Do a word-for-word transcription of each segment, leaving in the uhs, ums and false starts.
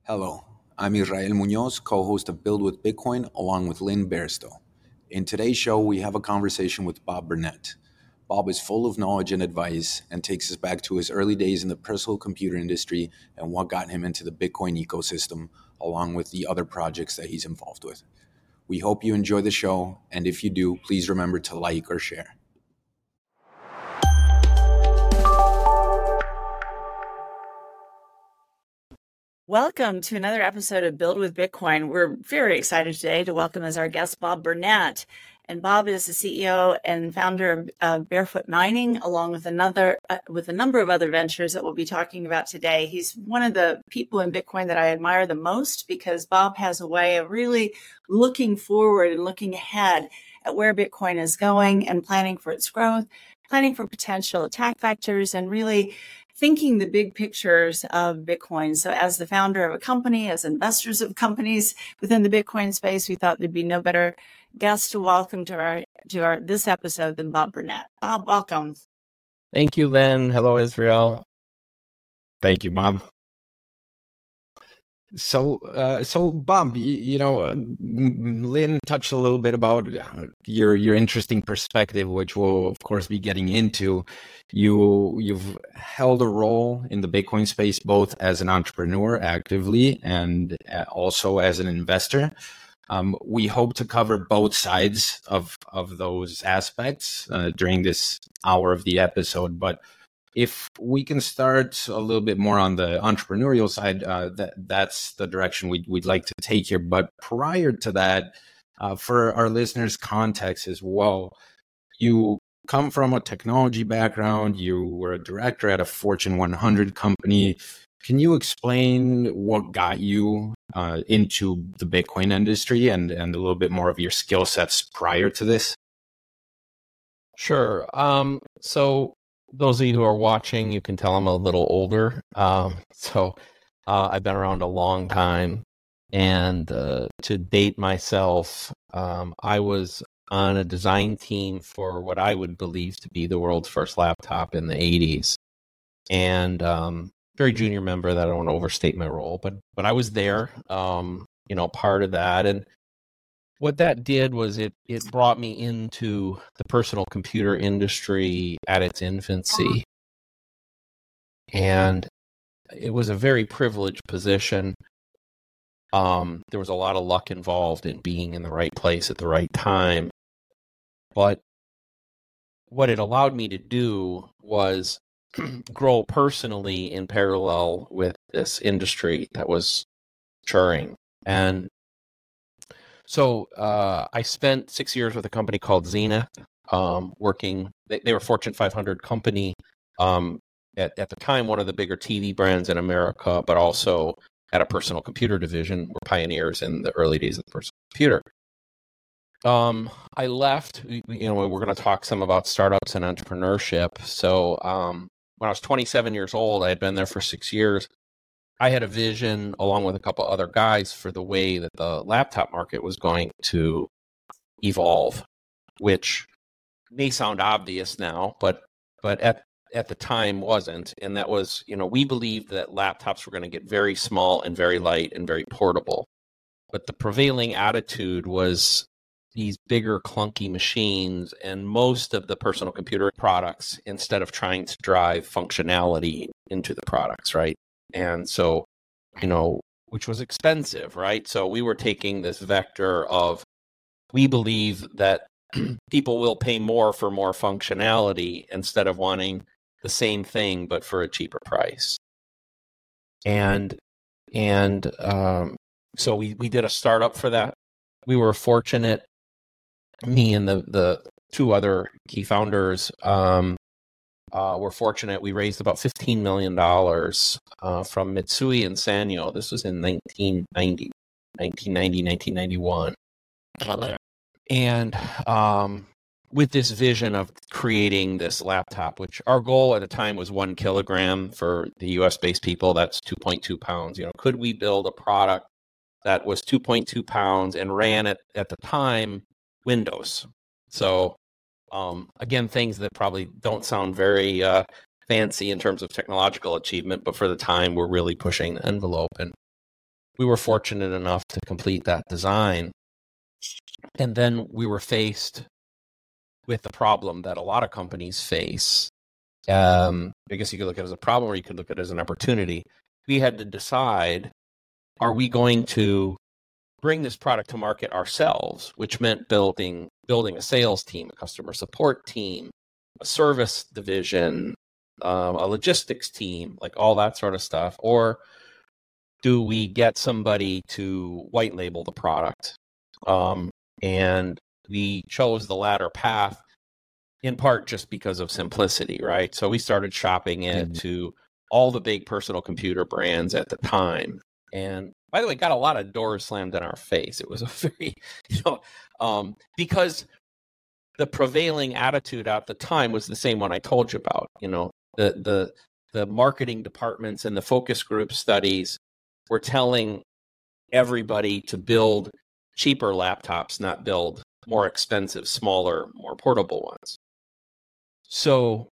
Hello, I'm Israel Munoz, co-host of Build with Bitcoin, along with Lynn Bairstow. In today's show, we have a conversation with Bob Burnett. Bob is full of knowledge and advice and takes us back to his early days in the personal computer industry and what got him into the Bitcoin ecosystem, along with the other projects that he's involved with. We hope you enjoy the show, and if you do, please remember to like or share. Welcome to another episode of Build with Bitcoin. We're very excited today to welcome as our guest Bob Burnett. And Bob is the C E O and founder of uh, Barefoot Mining, along with another uh, with a number of other ventures that we'll be talking about today. He's one of the people in Bitcoin that I admire the most because Bob has a way of really looking forward and looking ahead at where Bitcoin is going and planning for its growth, planning for potential attack vectors, and really thinking the big pictures of Bitcoin. So as the founder of a company, as investors of companies within the Bitcoin space, we thought there'd be no better guest to welcome to our to our this episode than Bob Burnett. Bob, welcome. Thank you, Lynn. Hello, Israel. Thank you, Bob. So, uh, so Bob, you, you know, uh, Lynn touched a little bit about your your interesting perspective, which we'll of course be getting into. You you've held a role in the Bitcoin space both as an entrepreneur actively and also as an investor. Um, we hope to cover both sides of of those aspects uh, during this hour of the episode, but if we can start a little bit more on the entrepreneurial side, uh, that that's the direction we'd, we'd like to take here. But prior to that, uh, for our listeners' context as well, you come from a technology background. You were a director at a Fortune one hundred company. Can you explain what got you uh, into the Bitcoin industry and, and a little bit more of your skill sets prior to this? Sure. Um, so those of you who are watching, you can tell I'm a little older. Um, so uh, I've been around a long time. And uh, to date myself, um, I was on a design team for what I would believe to be the world's first laptop in the eighties. And um, very junior member that I don't want to overstate my role, but but I was there, um, you know, part of that. And what that did was it it brought me into the personal computer industry at its infancy. And it was a very privileged position. Um, there was a lot of luck involved in being in the right place at the right time. But what it allowed me to do was grow personally in parallel with this industry that was maturing. And so uh, I spent six years with a company called Zenith, um, working. They, they were a Fortune five hundred company. Um, at, at the time, one of the bigger T V brands in America, but also had a personal computer division. Were pioneers in the early days of the personal computer. Um, I left. You know, we're going to talk some about startups and entrepreneurship. So um, when I was twenty-seven years old, I had been there for six years. I had a vision, along with a couple other guys, for the way that the laptop market was going to evolve, which may sound obvious now, but but at at the time wasn't. And that was, you know, we believed that laptops were going to get very small and very light and very portable. But the prevailing attitude was these bigger, clunky machines, and most of the personal computer products, instead of trying to drive functionality into the products, right? And so, you know, which was expensive, right? So we were taking this vector of, we believe that people will pay more for more functionality instead of wanting the same thing, but for a cheaper price. And, and um, so we, we did a startup for that. We were fortunate, me and the, the two other key founders, um, Uh, we're fortunate. We raised about fifteen million dollars uh, from Mitsui and Sanyo. This was in nineteen ninety, nineteen ninety, nineteen ninety-one. And um, with this vision of creating this laptop, which our goal at the time was one kilogram for the U S-based people, that's two point two pounds. You know, could we build a product that was two point two pounds and ran it at the time Windows? So Um, again, things that probably don't sound very uh, fancy in terms of technological achievement, but for the time, we're really pushing the envelope. And we were fortunate enough to complete that design. And then we were faced with the problem that a lot of companies face. Um, I guess you could look at it as a problem or you could look at it as an opportunity. We had to decide, are we going to bring this product to market ourselves, which meant building building a sales team, a customer support team, a service division, um, a logistics team, like all that sort of stuff, or do we get somebody to white label the product? Um, and we chose the latter path, in part just because of simplicity, right? So we started shopping it mm-hmm. to all the big personal computer brands at the time. And by the way, got a lot of doors slammed in our face. It was a very, you know, um, because the prevailing attitude at the time was the same one I told you about. You know, the the the marketing departments and the focus group studies were telling everybody to build cheaper laptops, not build more expensive, smaller, more portable ones. So,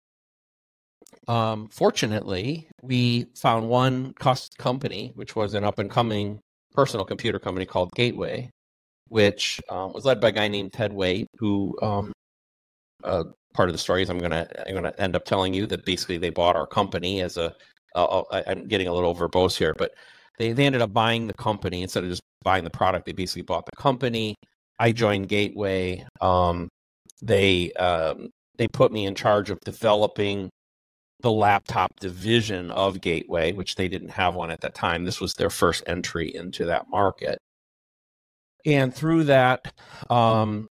um, fortunately, we found one cost company, which was an up-and-coming personal computer company called Gateway, which um, was led by a guy named Ted Waite, who um, uh, part of the story is I'm gonna I'm gonna end up telling you that basically they bought our company as a. Uh, I'm getting a little verbose here, but they they ended up buying the company instead of just buying the product. They basically bought the company. I joined Gateway. Um, they um, they put me in charge of developing the laptop division of Gateway, which they didn't have one at that time. This was their first entry into that market. And through that, um,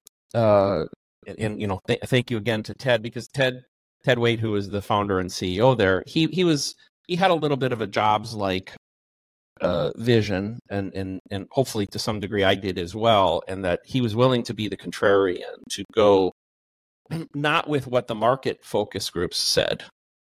uh, and, and you know, th- thank you again to Ted, because Ted Ted Waite, who was the founder and C E O there, he he was he had a little bit of a jobs like uh, vision, and and and hopefully to some degree I did as well, and that he was willing to be the contrarian, to go not with what the market focus groups said.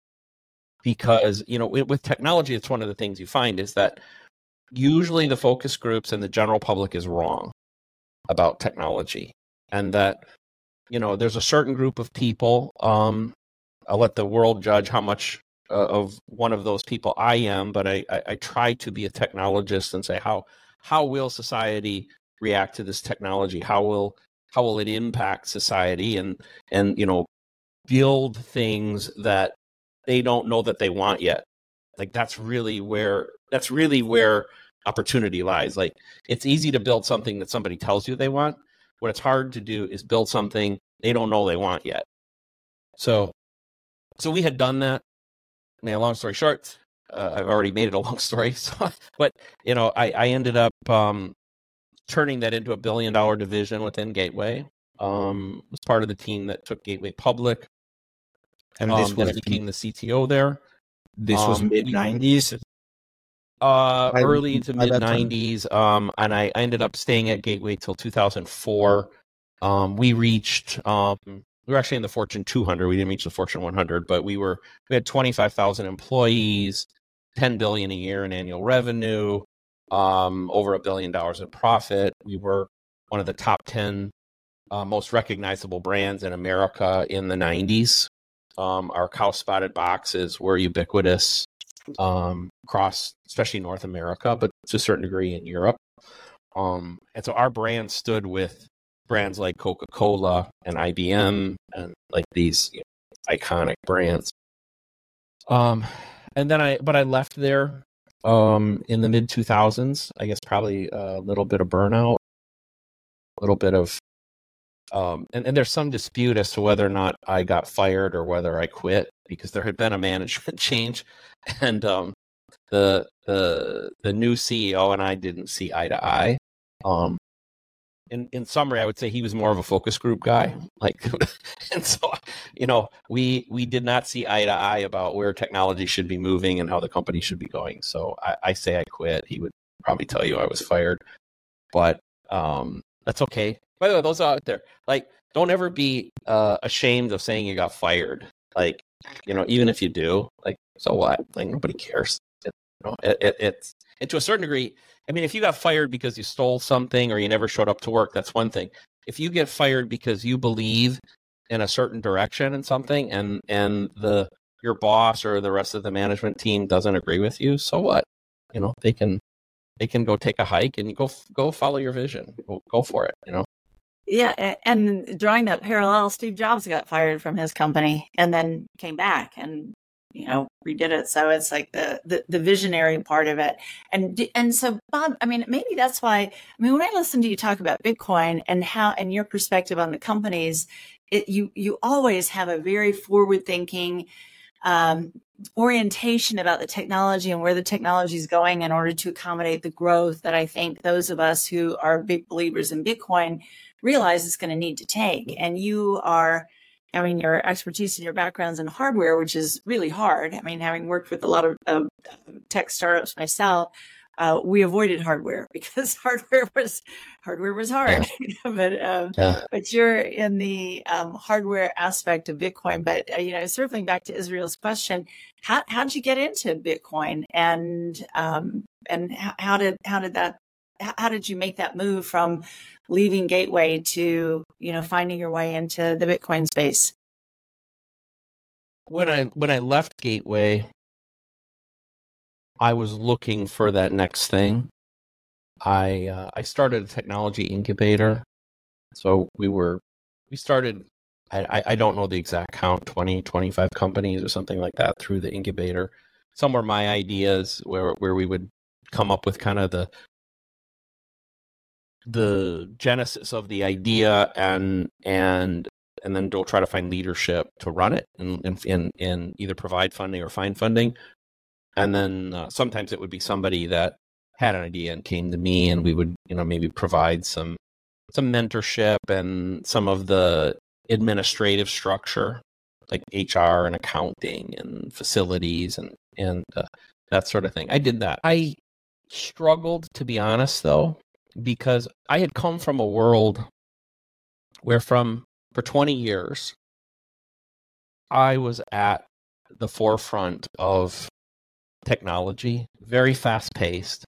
Because, you know, with technology, it's one of the things you find is that usually the focus groups and the general public is wrong about technology. And that, you know, there's a certain group of people, um, I'll let the world judge how much uh, of one of those people I am, but I, I, I try to be a technologist and say, how how will society react to this technology? How will how will it impact society? And, and you know, build things that they don't know that they want yet. Like that's really where that's really where opportunity lies. Like it's easy to build something that somebody tells you they want. What it's hard to do is build something they don't know they want yet. So, so we had done that. I mean, long story short, uh, I've already made it a long story. So, but you know, I, I ended up um, turning that into a billion dollar division within Gateway. Um, was part of the team that took Gateway public. And um, this was then I became the C T O there. This um, was mid nineties? Uh, early to mid nineties. Um, and I, I ended up staying at Gateway till two thousand four. Um, we reached, um, we were actually in the Fortune two hundred. We didn't reach the Fortune one hundred, but we were, we had twenty-five thousand employees, ten billion dollars a year in annual revenue, um, over a billion dollars in profit. We were one of the top ten uh, most recognizable brands in America in the nineties. Um, our cow spotted boxes were ubiquitous um, across, especially North America, but to a certain degree in Europe. Um, and so our brand stood with brands like Coca-Cola and I B M and like these you know, iconic brands. Um, and then I, but I left there um, in the mid two thousands. I guess probably a little bit of burnout, a little bit of Um, and, and there's some dispute as to whether or not I got fired or whether I quit, because there had been a management change, and um, the the the new C E O and I didn't see eye to eye. Um, in in summary, I would say he was more of a focus group guy, like, and so you know we we did not see eye to eye about where technology should be moving and how the company should be going. So I, I say I quit. He would probably tell you I was fired, but um, that's okay. By the way, those are out there. Like, don't ever be uh, ashamed of saying you got fired. Like, you know, even if you do, like, so what? Like, nobody cares. It, you know, it, it, it's and to a certain degree. I mean, if you got fired because you stole something or you never showed up to work, that's one thing. If you get fired because you believe in a certain direction in something, and and the your boss or the rest of the management team doesn't agree with you, so what? You know, they can they can go take a hike and go go follow your vision. Go, go for it, you know. Yeah, and drawing that parallel, Steve Jobs got fired from his company and then came back and, you know, redid it. So it's like the, the, the visionary part of it. And, and so Bob, I mean, maybe that's why, I mean, when I listen to you talk about Bitcoin and how, and your perspective on the companies, it, you, you always have a very forward thinking, um, orientation about the technology and where the technology is going in order to accommodate the growth that I think those of us who are big believers in Bitcoin realize it's going to need to take. And you are, I mean, your expertise and your backgrounds in hardware, which is really hard. I mean, having worked with a lot of uh, tech startups myself, uh, we avoided hardware because hardware was hardware was hard. Yeah. but um, yeah. but you're in the um, hardware aspect of Bitcoin. But uh, you know, circling back to Israel's question, how how did you get into Bitcoin, and um, and how, how did how did that how did you make that move from leaving Gateway to, you know, finding your way into the Bitcoin space? When I when I left Gateway, I was looking for that next thing. I uh, I started a technology incubator. So we were we started I, I don't know the exact count, twenty, twenty-five companies or something like that through the incubator. Some were my ideas where where we would come up with kind of the the genesis of the idea and and and then go try to find leadership to run it and and, and either provide funding or find funding. And then uh, sometimes it would be somebody that had an idea and came to me, and we would, you know, maybe provide some some mentorship and some of the administrative structure, like H R and accounting and facilities and and uh, that sort of thing. I did that. I struggled, to be honest, though, because I had come from a world where from for twenty years, I was at the forefront of technology, very fast-paced.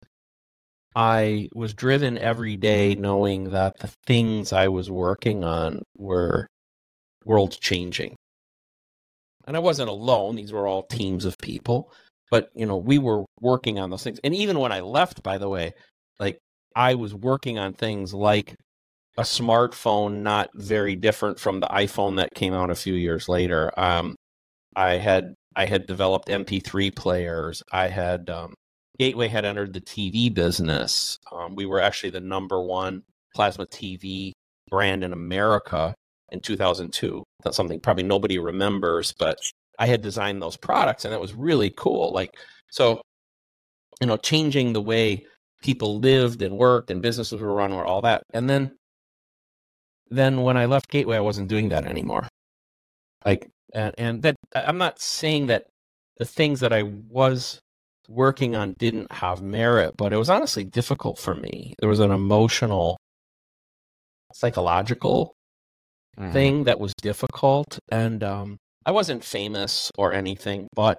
I was driven every day knowing that the things I was working on were world-changing. And I wasn't alone. These were all teams of people. But, you know, we were working on those things. And even when I left, by the way, like, I was working on things like a smartphone, not very different from the iPhone that came out a few years later. Um, I had I had developed M P three players. I had um, Gateway had entered the T V business. Um, we were actually the number one plasma T V brand in America in two thousand two. That's something probably nobody remembers, but I had designed those products, and it was really cool. Like, so, you know, changing the way people lived and worked and businesses were run or all that. And then, then when I left Gateway, I wasn't doing that anymore. Like, and, and that I'm not saying that the things that I was working on didn't have merit, but it was honestly difficult for me. There was an emotional, psychological mm-hmm. thing that was difficult. And um, I wasn't famous or anything, but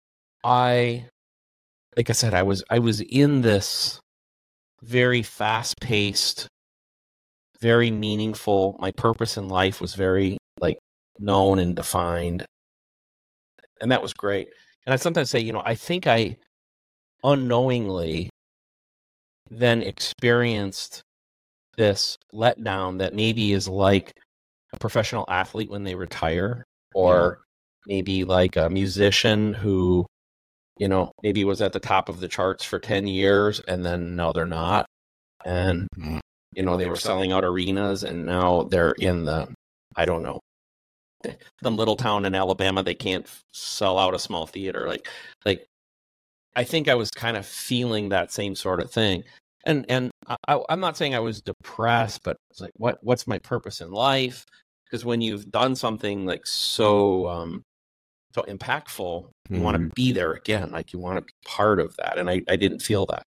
I, like I said, I was I was in this very fast-paced, very meaningful. My purpose in life was very like known and defined, and that was great. And I sometimes say, you know, I think I unknowingly then experienced this letdown that maybe is like a professional athlete when they retire, or yeah. maybe like a musician who, you know, maybe was at the top of the charts for ten years and then no, they're not. And, mm-hmm. you know, they were selling out arenas and now they're in the, I don't know, some little town in Alabama, they can't sell out a small theater. Like, like, I think I was kind of feeling that same sort of thing. And, and I, I'm not saying I was depressed, but it's like, what, what's my purpose in life? Because when you've done something like so, um, so impactful, you mm-hmm. want to be there again. Like you want to be part of that. And I, I didn't feel that.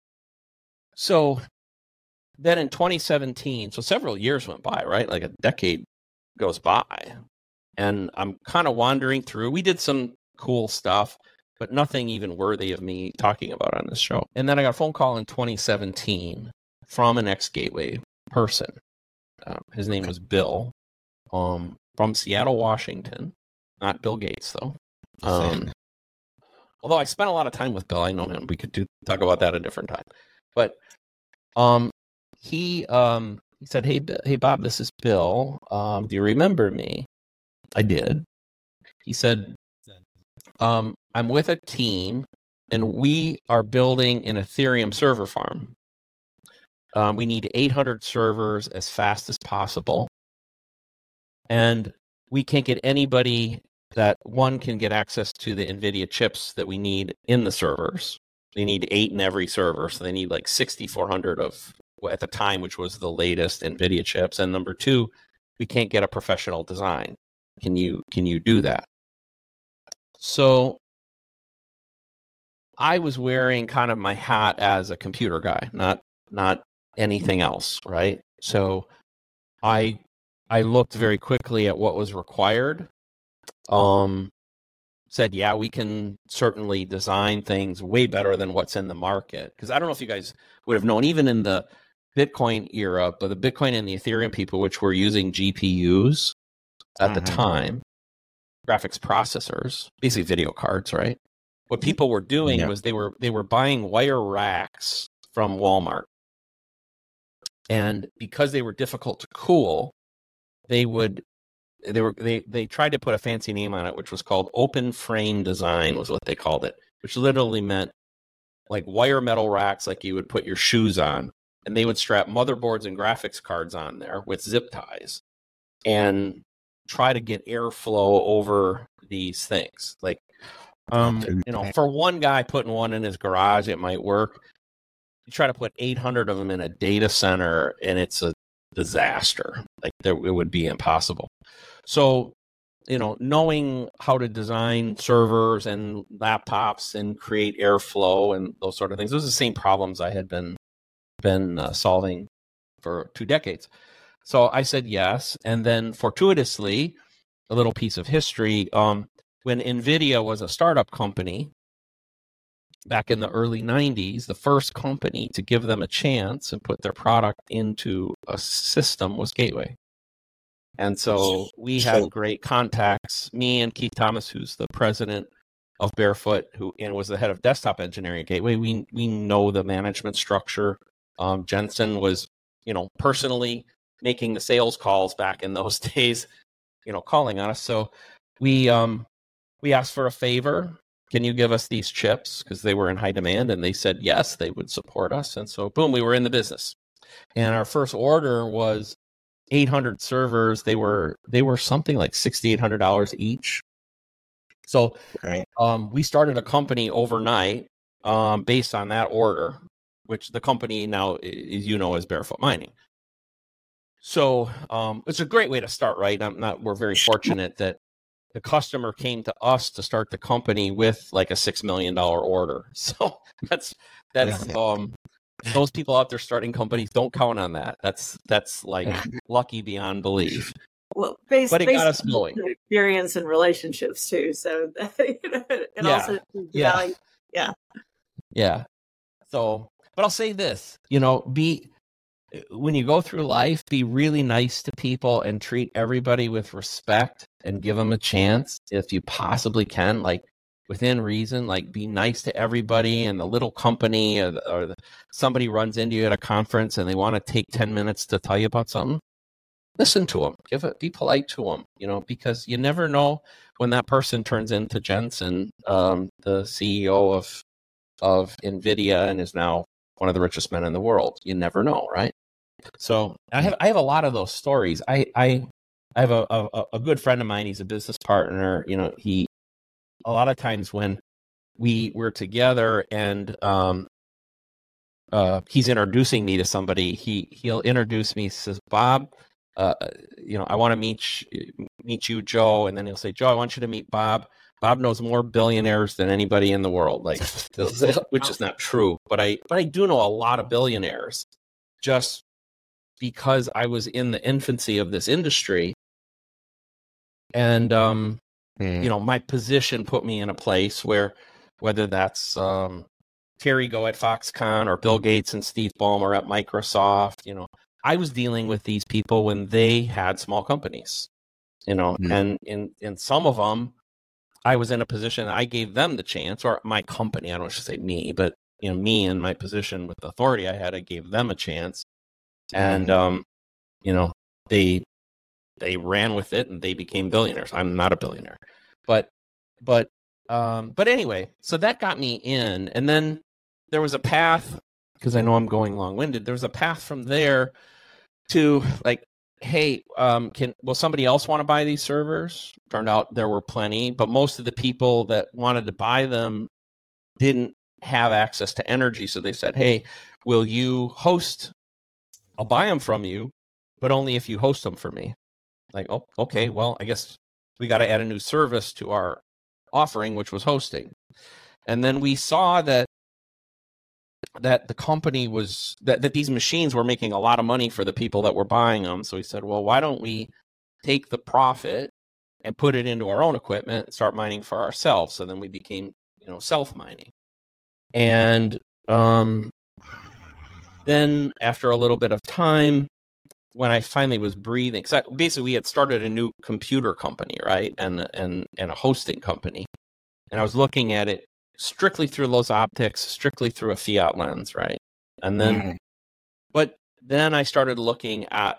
So then in twenty seventeen, so several years went by, right? Like a decade goes by. And I'm kind of wandering through. We did some cool stuff, but nothing even worthy of me talking about on this show. And then I got a phone call in twenty seventeen from an ex-Gateway person. Uh, his name was Bill, um, from Seattle, Washington. Not Bill Gates, though. Um, although I spent a lot of time with Bill. I know him. We could do, talk about that a different time. But um, he um, he said, "Hey, hey, Bob, this is Bill. Um, do you remember me?" I did. He said, um, "I'm with a team, and we are building an Ethereum server farm. Um, we need eight hundred servers as fast as possible, and we can't get anybody that one can get access to the NVIDIA chips that we need in the servers. They need eight in every server, so they need like sixty-four hundred of, at the time, which was the latest NVIDIA chips. And number two, we can't get a professional design. Can you can you do that?" So I was wearing kind of my hat as a computer guy, not not anything else, right? So I I looked very quickly at what was required. Um, said, yeah, we can certainly design things way better than what's in the market. Because I don't know if you guys would have known, even in the Bitcoin era, but the Bitcoin and the Ethereum people, which were using G P Us at mm-hmm. the time, graphics processors, basically video cards, right? What people were doing yeah. was they were they were buying wire racks from Walmart. And because they were difficult to cool, they would they were they they tried to put a fancy name on it, which was called open frame design, was what they called it, which literally meant like wire metal racks like you would put your shoes on, and they would strap motherboards and graphics cards on there with zip ties and try to get airflow over these things. Like um you know, for one guy putting one in his garage, it might work. You try to put eight hundred of them in a data center, and it's a disaster. Like there, it would be impossible. So, you know, knowing how to design servers and laptops and create airflow and those sort of things, those are the same problems I had been been uh, solving for two decades. So I said yes, and then fortuitously, a little piece of history. Um, when NVIDIA was a startup company back in the early nineties, the first company to give them a chance and put their product into a system was Gateway. And so we had great contacts. Me and Keith Thomas, who's the president of Barefoot, who and was the head of desktop engineering at Gateway, we we know the management structure. Um, Jensen was, you know, personally making the sales calls back in those days, you know, calling on us. So we um, we asked for a favor. Can you give us these chips? Because they were in high demand, and they said yes, they would support us. And so, boom, we were in the business. And our first order was eight hundred servers. They were they were something like six thousand eight hundred dollars each. So right. um, we started a company overnight um, based on that order, which the company now, as you know, is Barefoot Mining. So um, it's a great way to start, right? I'm not. We're very fortunate that the customer came to us to start the company with like a six million dollars order. So that's that's yeah. um. Those people out there starting companies, don't count on that. That's that's like lucky beyond belief. Well, based, but it based got us going. On experience and relationships too. So you know, and yeah. also yeah. yeah, yeah. So, but I'll say this: you know, be when you go through life, be really nice to people and treat everybody with respect and give them a chance if you possibly can. Like. Within reason, like be nice to everybody, and the little company or, the, or the, somebody runs into you at a conference and they want to take ten minutes to tell you about something. Listen to them, give it, be polite to them, you know, because you never know when that person turns into Jensen, um, the C E O of of NVIDIA, and is now one of the richest men in the world. You never know, right? So I have I have a lot of those stories. I I, I have a, a a good friend of mine. He's a business partner. You know, he. A lot of times when we were together and um, uh, he's introducing me to somebody, he he'll introduce me. Says, Bob, uh, you know, I want to meet you, meet you, Joe, and then he'll say, Joe, I want you to meet Bob. Bob knows more billionaires than anybody in the world, like, which is not true, but I but I do know a lot of billionaires, just because I was in the infancy of this industry, and um. Mm. You know, my position put me in a place where, whether that's um, Terry Go at Foxconn or Bill Gates and Steve Ballmer at Microsoft, you know, I was dealing with these people when they had small companies, you know, mm. and in, in some of them, I was in a position, I gave them the chance, or my company, I don't should say me, but you know, me and my position with the authority I had, I gave them a chance. And, um, you know, they, they ran with it and they became billionaires. I'm not a billionaire, but, but, um, but anyway, so that got me in. And then there was a path, because I know I'm going long winded. There was a path from there to like, hey, um, can, will somebody else want to buy these servers? Turned out there were plenty, but most of the people that wanted to buy them didn't have access to energy. So they said, hey, will you host? I'll buy them from you, but only if you host them for me. Like, oh, okay, well, I guess we got to add a new service to our offering, which was hosting. And then we saw that that the company was, that, that these machines were making a lot of money for the people that were buying them. So we said, well, why don't we take the profit and put it into our own equipment and start mining for ourselves? So then we became, you know, self-mining. And um, then after a little bit of time, when I finally was breathing, because basically we had started a new computer company, right? And, and, and a hosting company. And I was looking at it strictly through those optics, strictly through a fiat lens, right? And then, mm-hmm. but then I started looking at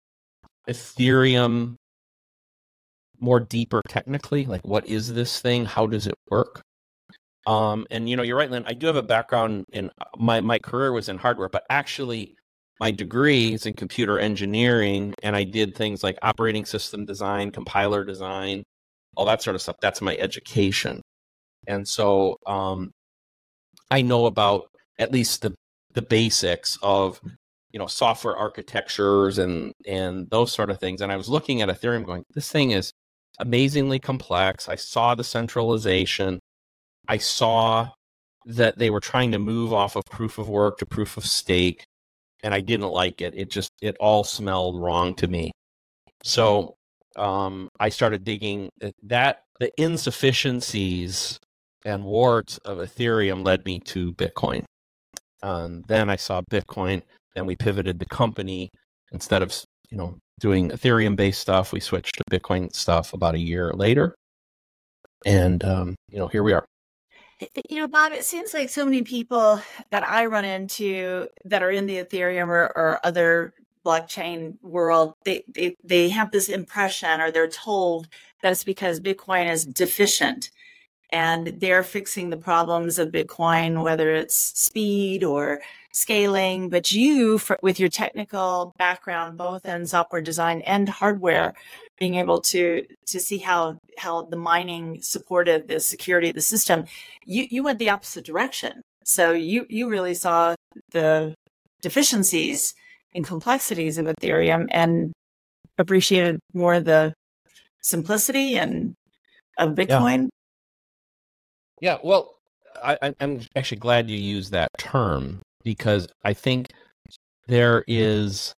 Ethereum more deeper technically, like what is this thing? How does it work? Um, and you know, you're right, Lynn, I do have a background in, my, my career was in hardware, but actually my degree is in computer engineering, and I did things like operating system design, compiler design, all that sort of stuff. That's my education. And so um, I know about at least the the basics of, you know, software architectures and and those sort of things. And I was looking at Ethereum going, this thing is amazingly complex. I saw the centralization. I saw that they were trying to move off of proof of work to proof of stake, and I didn't like it. It just, it all smelled wrong to me. So um, I started digging that, the insufficiencies and warts of Ethereum led me to Bitcoin. Um, then I saw Bitcoin. Then we pivoted the company. Instead of, you know, doing Ethereum-based stuff, we switched to Bitcoin stuff about a year later. And, um, you know, here we are. You know, Bob, it seems like so many people that I run into that are in the Ethereum or, or other blockchain world, they, they, they have this impression, or they're told that it's because Bitcoin is deficient. And they're fixing the problems of Bitcoin, whether it's speed or scaling. But you, for, with your technical background, both in software design and hardware, being able to to see how how the mining supported the security of the system, you, you went the opposite direction. So you, you really saw the deficiencies and complexities of Ethereum and appreciated more the simplicity and of Bitcoin. Yeah. Yeah, well, I, I'm actually glad you used that term, because I think there is,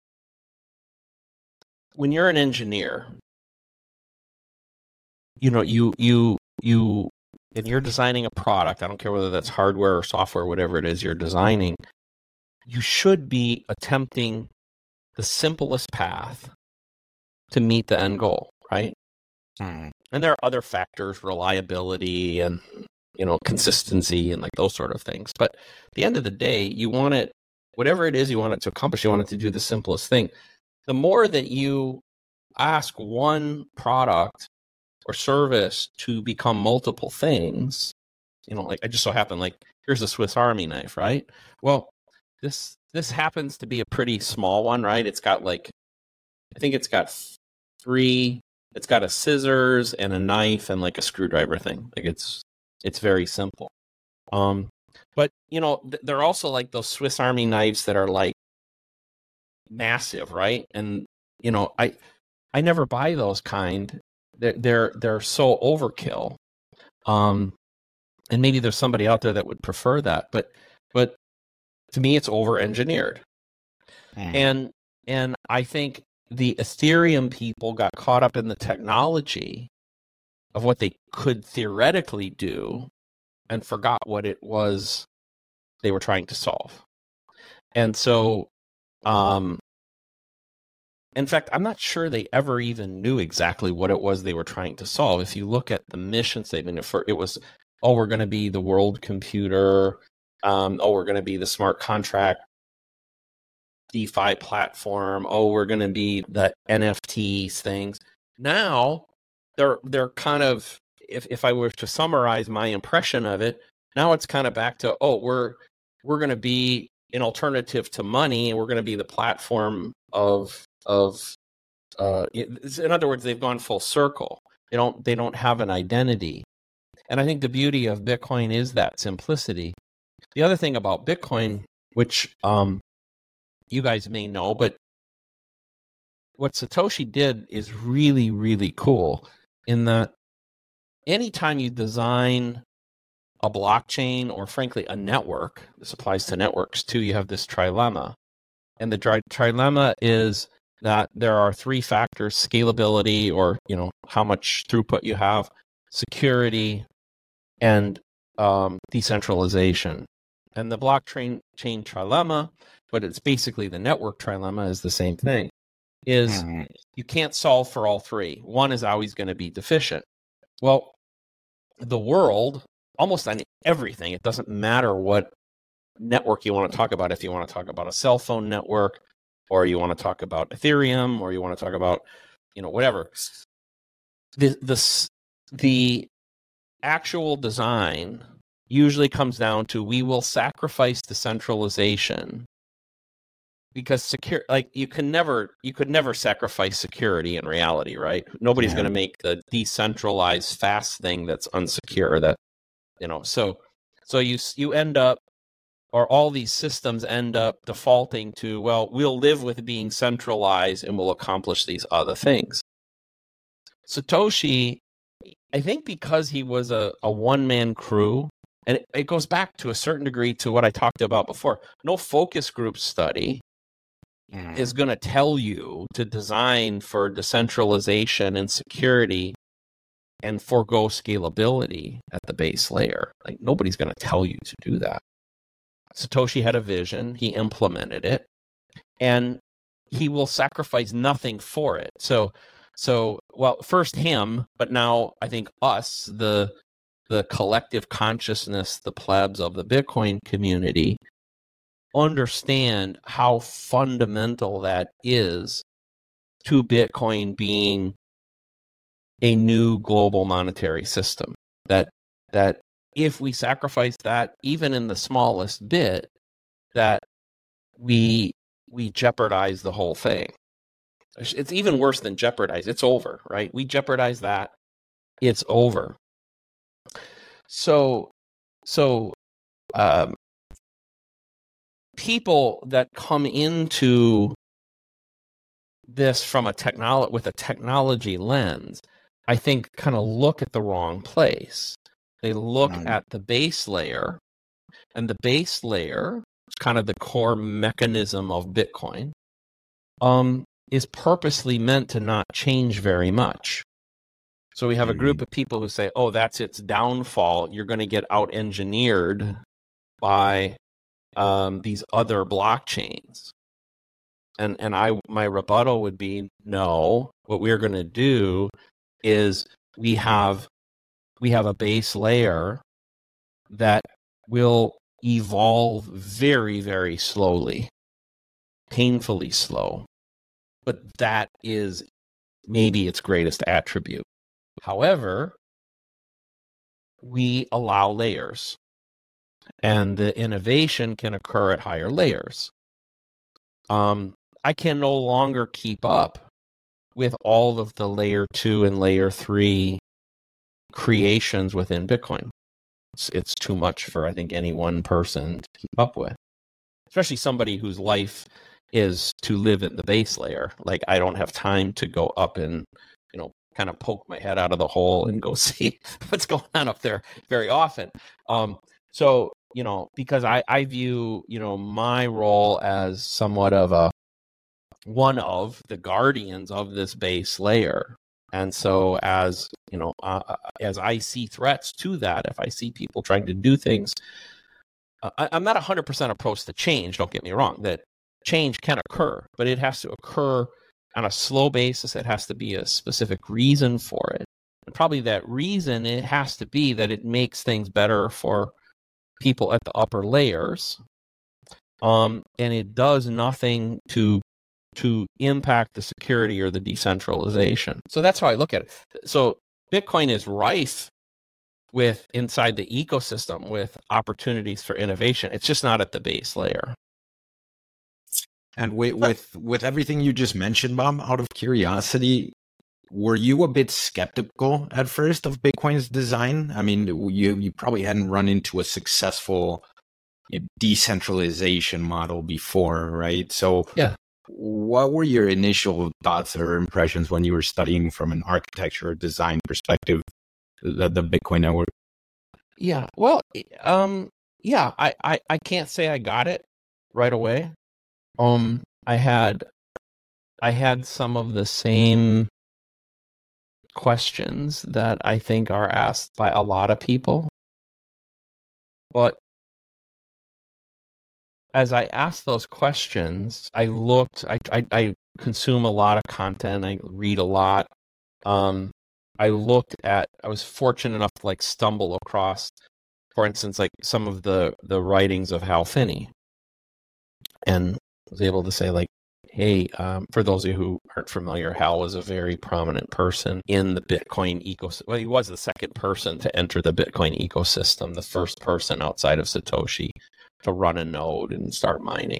when you're an engineer, you know, you, you, you, and you're designing a product, I don't care whether that's hardware or software, whatever it is you're designing, you should be attempting the simplest path to meet the end goal, right? Mm. And there are other factors, reliability and, you know, consistency and like those sort of things. But at the end of the day, you want it, whatever it is you want it to accomplish, you want it to do the simplest thing. The more that you ask one product or service to become multiple things, you know, like I just so happened, like, here's a Swiss Army knife, right? Well, this this happens to be a pretty small one, right? It's got like, I think it's got three, it's got a scissors and a knife and like a screwdriver thing. Like it's it's very simple. Um, but you know, th- they're also like those Swiss Army knives that are like massive, right? And you know, I I never buy those kind. They're they're they're so overkill. Um, and maybe there's somebody out there that would prefer that, but but to me, it's over-engineered. Mm. And and I think the Ethereum people got caught up in the technology of what they could theoretically do and forgot what it was they were trying to solve. And so, um, in fact, I'm not sure they ever even knew exactly what it was they were trying to solve. If you look at the mission statement, it was, oh, we're going to be the world computer. Um, oh, we're going to be the smart contract DeFi platform. Oh, we're going to be the N F Ts things. Now they're they're kind of, if if I were to summarize my impression of it, now it's kind of back to, oh, we're we're going to be an alternative to money, and we're going to be the platform of of uh, in other words, they've gone full circle. They don't they don't have an identity. And I think the beauty of Bitcoin is that simplicity. The other thing about Bitcoin, which um, you guys may know, but what Satoshi did is really, really cool in that anytime you design a blockchain or frankly a network, this applies to networks too, you have this trilemma. And the tri- trilemma is that there are three factors: scalability, or you know how much throughput you have, security, and um, decentralization. And the blockchain chain trilemma, but it's basically the network trilemma, is the same thing, is mm-hmm. you can't solve for all three. One is always going to be deficient. Well, the world, almost on everything, it doesn't matter what network you want to talk about. If you want to talk about a cell phone network, or you want to talk about Ethereum, or you want to talk about, you know, whatever. The, the, the actual design usually comes down to, we will sacrifice the centralization because secure, like you can never, you could never sacrifice security in reality, right? Nobody's yeah. going to make the decentralized fast thing that's unsecure. That, you know, so so you you end up, or all these systems end up defaulting to, well, we'll live with being centralized and we'll accomplish these other things. Satoshi, I think because he was a, a one-man crew, and it, it goes back to a certain degree to what I talked about before. No focus group study mm. is going to tell you to design for decentralization and security and forego scalability at the base layer. Like, nobody's going to tell you to do that. Satoshi had a vision, he implemented it, and he will sacrifice nothing for it. So, so well, first him, but now I think us, the the collective consciousness, the plebs of the Bitcoin community, understand how fundamental that is to Bitcoin being a new global monetary system. That that if we sacrifice that, even in the smallest bit, that we we jeopardize the whole thing. It's even worse than jeopardize. It's over, right? We jeopardize that, it's over. So, so um, people that come into this from a technolo- with a technology lens, I think kind of look at the wrong place. They look mm-hmm. at the base layer, and the base layer, kind of the core mechanism of Bitcoin, um, is purposely meant to not change very much. So we have a group of people who say, oh, that's its downfall. You're going to get out-engineered by um, these other blockchains. And and I my rebuttal would be, no, what we're going to do is we have we have a base layer that will evolve very, very slowly, painfully slow. But that is maybe its greatest attribute. However, we allow layers, and the innovation can occur at higher layers. Um, I can no longer keep up with all of the layer two and layer three creations within Bitcoin. It's, it's too much for, I think, any one person to keep up with, especially somebody whose life is to live at the base layer. Like, I don't have time to go up and, you know, kind of poke my head out of the hole and go see what's going on up there very often. Um, so, you know, because I, I view, you know, my role as somewhat of a, one of the guardians of this base layer. And so as, you know, uh, as I see threats to that, if I see people trying to do things, uh, I, I'm not one hundred percent opposed to change, don't get me wrong, that change can occur, but it has to occur on a slow basis. It has to be a specific reason for it. And probably that reason, it has to be that it makes things better for people at the upper layers, um, and it does nothing to to impact the security or the decentralization. So that's how I look at it. So Bitcoin is rife with inside the ecosystem with opportunities for innovation. It's just not at the base layer. And with, with with everything you just mentioned, Bob, out of curiosity, were you a bit skeptical at first of Bitcoin's design? I mean, you you probably hadn't run into a successful decentralization model before, right? So yeah, what were your initial thoughts or impressions when you were studying from an architecture or design perspective the, the Bitcoin network? Yeah, well, um, yeah, I, I, I can't say I got it right away. Um, I had, I had some of the same questions that I think are asked by a lot of people. But as I asked those questions, I looked, I, I, I consume a lot of content, I read a lot. Um, I looked at, I was fortunate enough to like stumble across, for instance, like some of the, the writings of Hal Finney, and was able to say like, hey, um, for those of you who aren't familiar, Hal was a very prominent person in the Bitcoin ecosystem. Well, he was the second person to enter the Bitcoin ecosystem, the first person outside of Satoshi to run a node and start mining.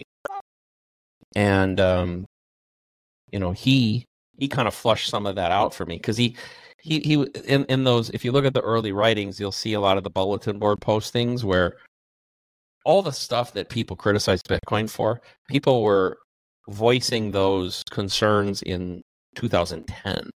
And, um, you know, he, he kind of flushed some of that out for me because he, he, he, in, in those, if you look at the early writings, you'll see a lot of the bulletin board postings where all the stuff that people criticized Bitcoin for, people were voicing those concerns in two thousand ten.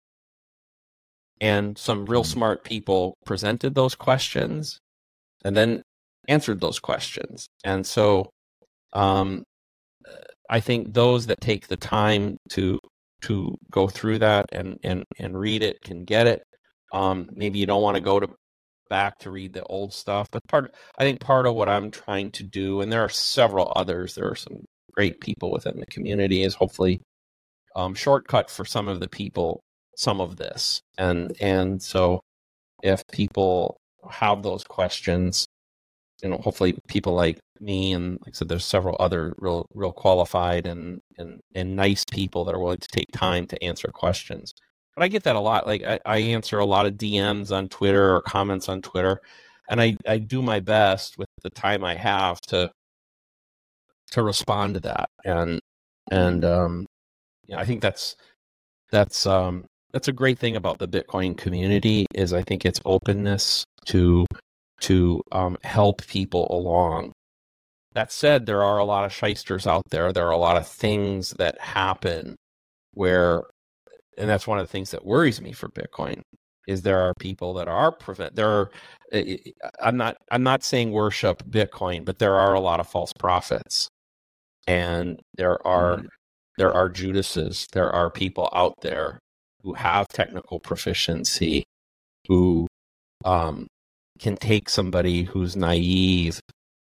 And some real smart people presented those questions and then answered those questions. And so um, I think those that take the time to to go through that and, and, and read it can get it. Um, maybe you don't want to go to back to read the old stuff, but part I think part of what I'm trying to do, and there are several others, there are some great people within the community, is hopefully um, shortcut for some of the people some of this. And and so if people have those questions, you know, hopefully people like me and like I said, there's several other real real qualified and and and nice people that are willing to take time to answer questions. But I get that a lot. Like I, I answer a lot of D Ms on Twitter or comments on Twitter, and I, I do my best with the time I have to to respond to that. And and um, yeah, I think that's that's um, that's a great thing about the Bitcoin community is I think its openness to to um, help people along. That said, there are a lot of shysters out there. There are a lot of things that happen where, and that's one of the things that worries me for Bitcoin, is there are people that are prevent. There are, I'm not, I'm not saying worship Bitcoin, but there are a lot of false prophets, and there are, mm-hmm. there are Judases. There are people out there who have technical proficiency, who um, can take somebody who's naive,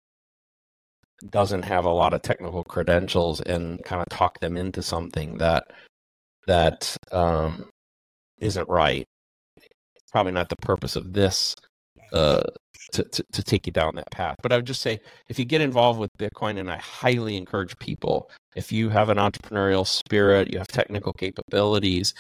doesn't have a lot of technical credentials, and kind of talk them into something that that um, isn't right. It's probably not the purpose of this uh, to, to to take you down that path. But I would just say, if you get involved with Bitcoin, and I highly encourage people, if you have an entrepreneurial spirit, you have technical capabilities,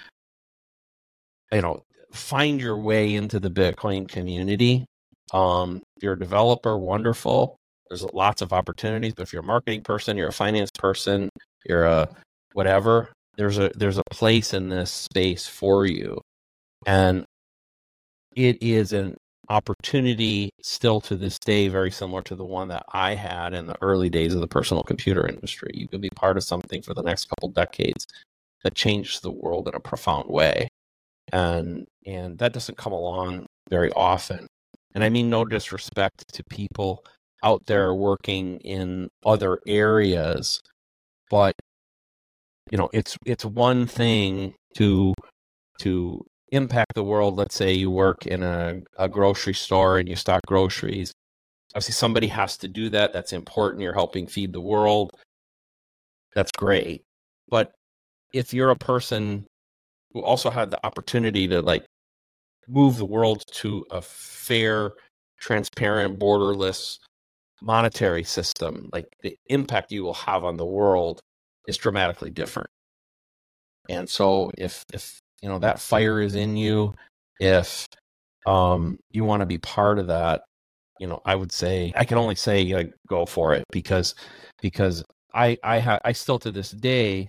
you know, find your way into the Bitcoin community. Um, if you're a developer, wonderful. There's lots of opportunities, but if you're a marketing person, you're a finance person, you're a whatever, there's a there's a place in this space for you. And it is an opportunity still to this day, very similar to the one that I had in the early days of the personal computer industry. You can be part of something for the next couple decades that changes the world in a profound way. And and that doesn't come along very often. And I mean no disrespect to people out there working in other areas, but you know, it's it's one thing to to impact the world. Let's say you work in a, a grocery store and you stock groceries. Obviously, somebody has to do that. That's important. You're helping feed the world. That's great. But if you're a person who also had the opportunity to like move the world to a fair, transparent, borderless monetary system, like the impact you will have on the world is dramatically different. And so if, if, you know, that fire is in you, if, um, you want to be part of that, you know, I would say, I can only say, like, go for it, because, because I, I have, I still to this day,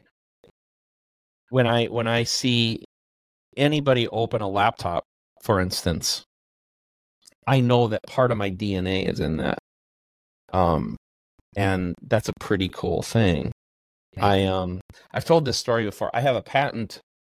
when I, when I see anybody open a laptop, for instance, I know that part of my D N A is in that. Um, and that's a pretty cool thing. I, um, I've told this story before. I have a patent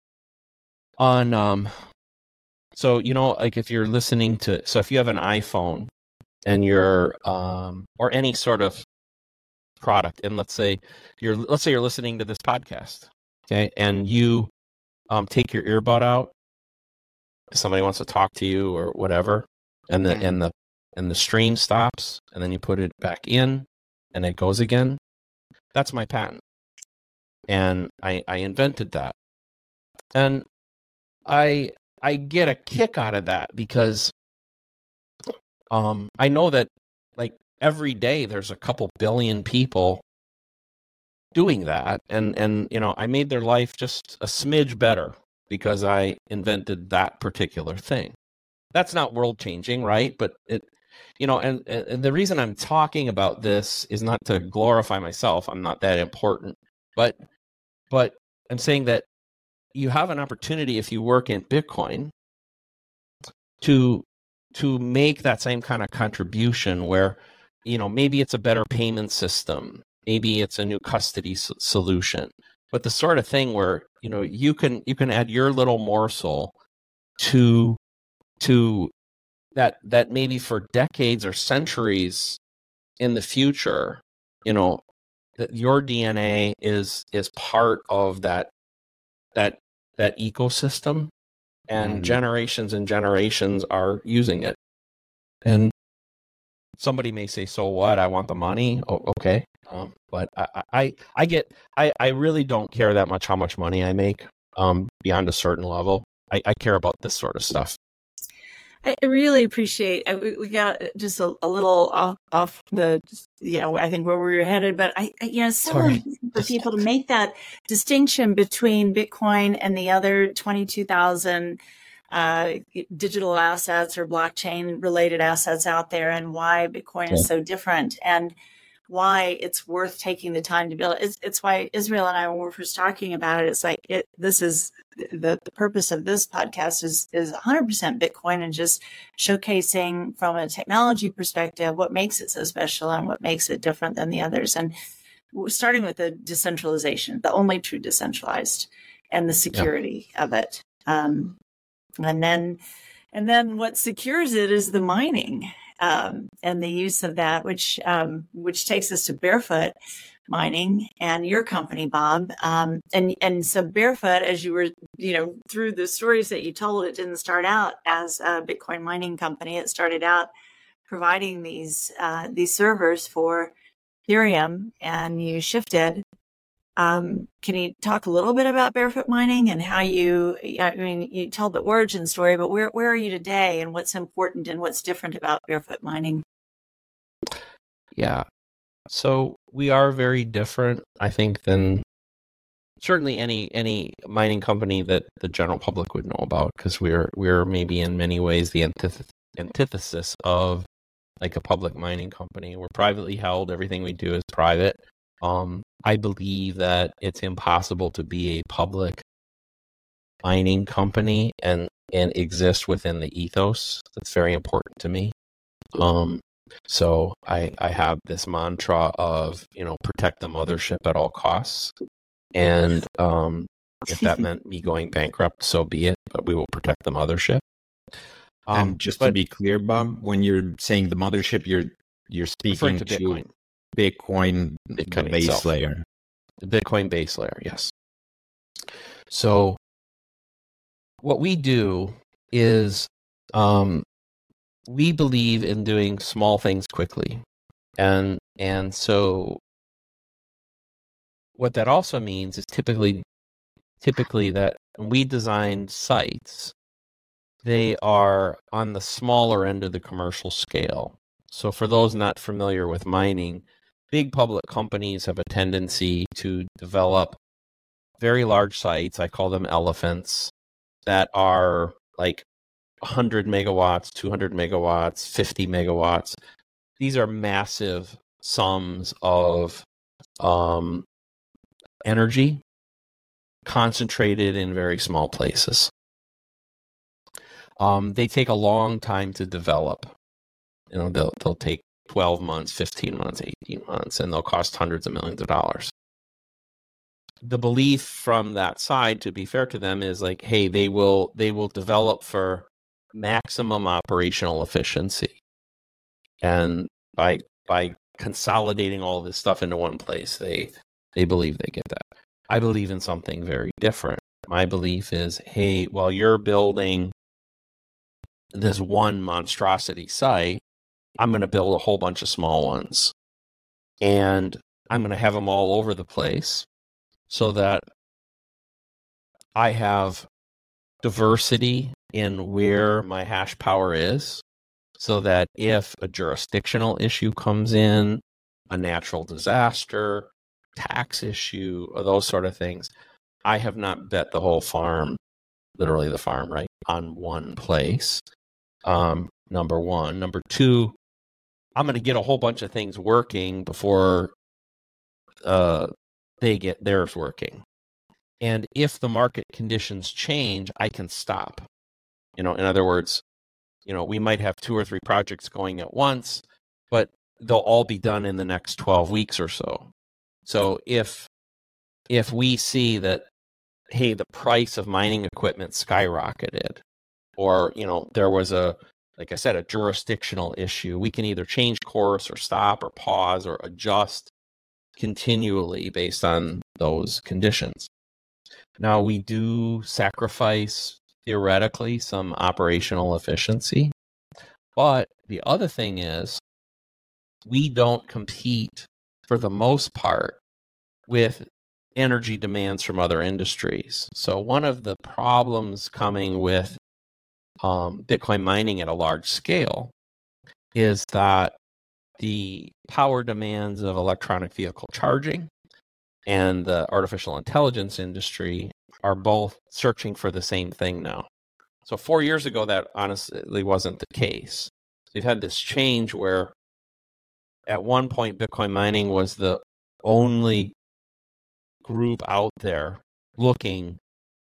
on, um, so, you know, like if you're listening to, so if you have an iPhone and you're, um, or any sort of product, and let's say you're, let's say you're listening to this podcast, okay, and you, um, take your earbud out, somebody wants to talk to you or whatever, and the, and the, and the stream stops, and then you put it back in, and it goes again. That's my patent. And I, I invented that. And I I get a kick out of that because um, I know that, like, every day there's a couple billion people doing that. And, and, you know, I made their life just a smidge better because I invented that particular thing. That's not world changing, right? But it, you know, and, and the reason I'm talking about this is not to glorify myself. I'm not that important, but, but I'm saying that you have an opportunity, if you work in Bitcoin, to, to make that same kind of contribution where, you know, maybe it's a better payment system, maybe it's a new custody s- solution, but the sort of thing where, you know, you can, you can add your little morsel to, to that, that maybe for decades or centuries in the future, you know, that your D N A is, is part of that, that, that ecosystem, and mm-hmm. generations and generations are using it. And somebody may say, so what? I want the money. Oh, okay. Um, but I, I, I get, I, I really don't care that much how much money I make, um, beyond a certain level. I, I care about this sort of stuff. I really appreciate, we, we got just a, a little off, off the, you know, I think where we were headed, but I, you know, some for people to make that distinction between Bitcoin and the other twenty-two thousand uh, digital assets or blockchain related assets out there, and why Bitcoin okay. is so different, and why it's worth taking the time to build it. It's, it's why Israel and I, when we were first talking about it, it's like, it, this is the, the purpose of this podcast is, is one hundred percent Bitcoin, and just showcasing from a technology perspective what makes it so special and what makes it different than the others. And starting with the decentralization, the only true decentralized, and the security yeah. of it. Um, and then, and then what secures it is the mining. Um, and the use of that, which um, which takes us to Barefoot Mining and your company, Bob. Um, and and so Barefoot, as you were, you know, through the stories that you told, it didn't start out as a Bitcoin mining company. It started out providing these uh, these servers for Ethereum, and you shifted. Um, can you talk a little bit about Barefoot Mining and how you, I mean, you told the origin story, but where, where are you today, and what's important and what's different about Barefoot Mining? Yeah. So we are very different, I think, than certainly any, any mining company that the general public would know about, because we're, we're maybe in many ways the antith- antithesis of like a public mining company. We're privately held. Everything we do is private. Um, I believe that it's impossible to be a public mining company and, and exist within the ethos. That's very important to me. Um, so I, I have this mantra of, you know, protect the mothership at all costs. And, um, if that meant me going bankrupt, so be it, but we will protect the mothership. Um, and just but, to be clear, Bob, when you're saying the mothership, you're, you're speaking to to Bitcoin. Bitcoin, Bitcoin the base itself. layer. The Bitcoin base layer, yes. So what we do is um, we believe in doing small things quickly. And and so what that also means is typically typically that when we design sites, they are on the smaller end of the commercial scale. So for those not familiar with mining, big public companies have a tendency to develop very large sites. I call them elephants, that are like one hundred megawatts, two hundred megawatts, fifty megawatts. These are massive sums of um, energy concentrated in very small places. Um, they take a long time to develop. You know, they'll they'll take twelve months, fifteen months, eighteen months, and they'll cost hundreds of millions of dollars. The belief from that side, to be fair to them, is like, hey, they will they will develop for maximum operational efficiency. And by by consolidating all this stuff into one place, they they believe they get that. I believe in something very different. My belief is, hey, while you're building this one monstrosity site, I'm going to build a whole bunch of small ones. And I'm going to have them all over the place so that I have diversity in where my hash power is, so that if a jurisdictional issue comes in, a natural disaster, tax issue, or those sort of things, I have not bet the whole farm, literally the farm, right, on one place. Um, number one. Number two, I'm going to get a whole bunch of things working before uh, they get theirs working. And if the market conditions change, I can stop. You know, in other words, you know, we might have two or three projects going at once, but they'll all be done in the next twelve weeks or so. So if if we see that, hey, the price of mining equipment skyrocketed, or, you know, there was a, like I said, a jurisdictional issue, we can either change course or stop or pause or adjust continually based on those conditions. Now, we do sacrifice, theoretically, some operational efficiency. But the other thing is, we don't compete, for the most part, with energy demands from other industries. So one of the problems coming with um, Bitcoin mining at a large scale is that the power demands of electronic vehicle charging and the artificial intelligence industry are both searching for the same thing now. So four years ago, that honestly wasn't the case. We've had this change where at one point, Bitcoin mining was the only group out there looking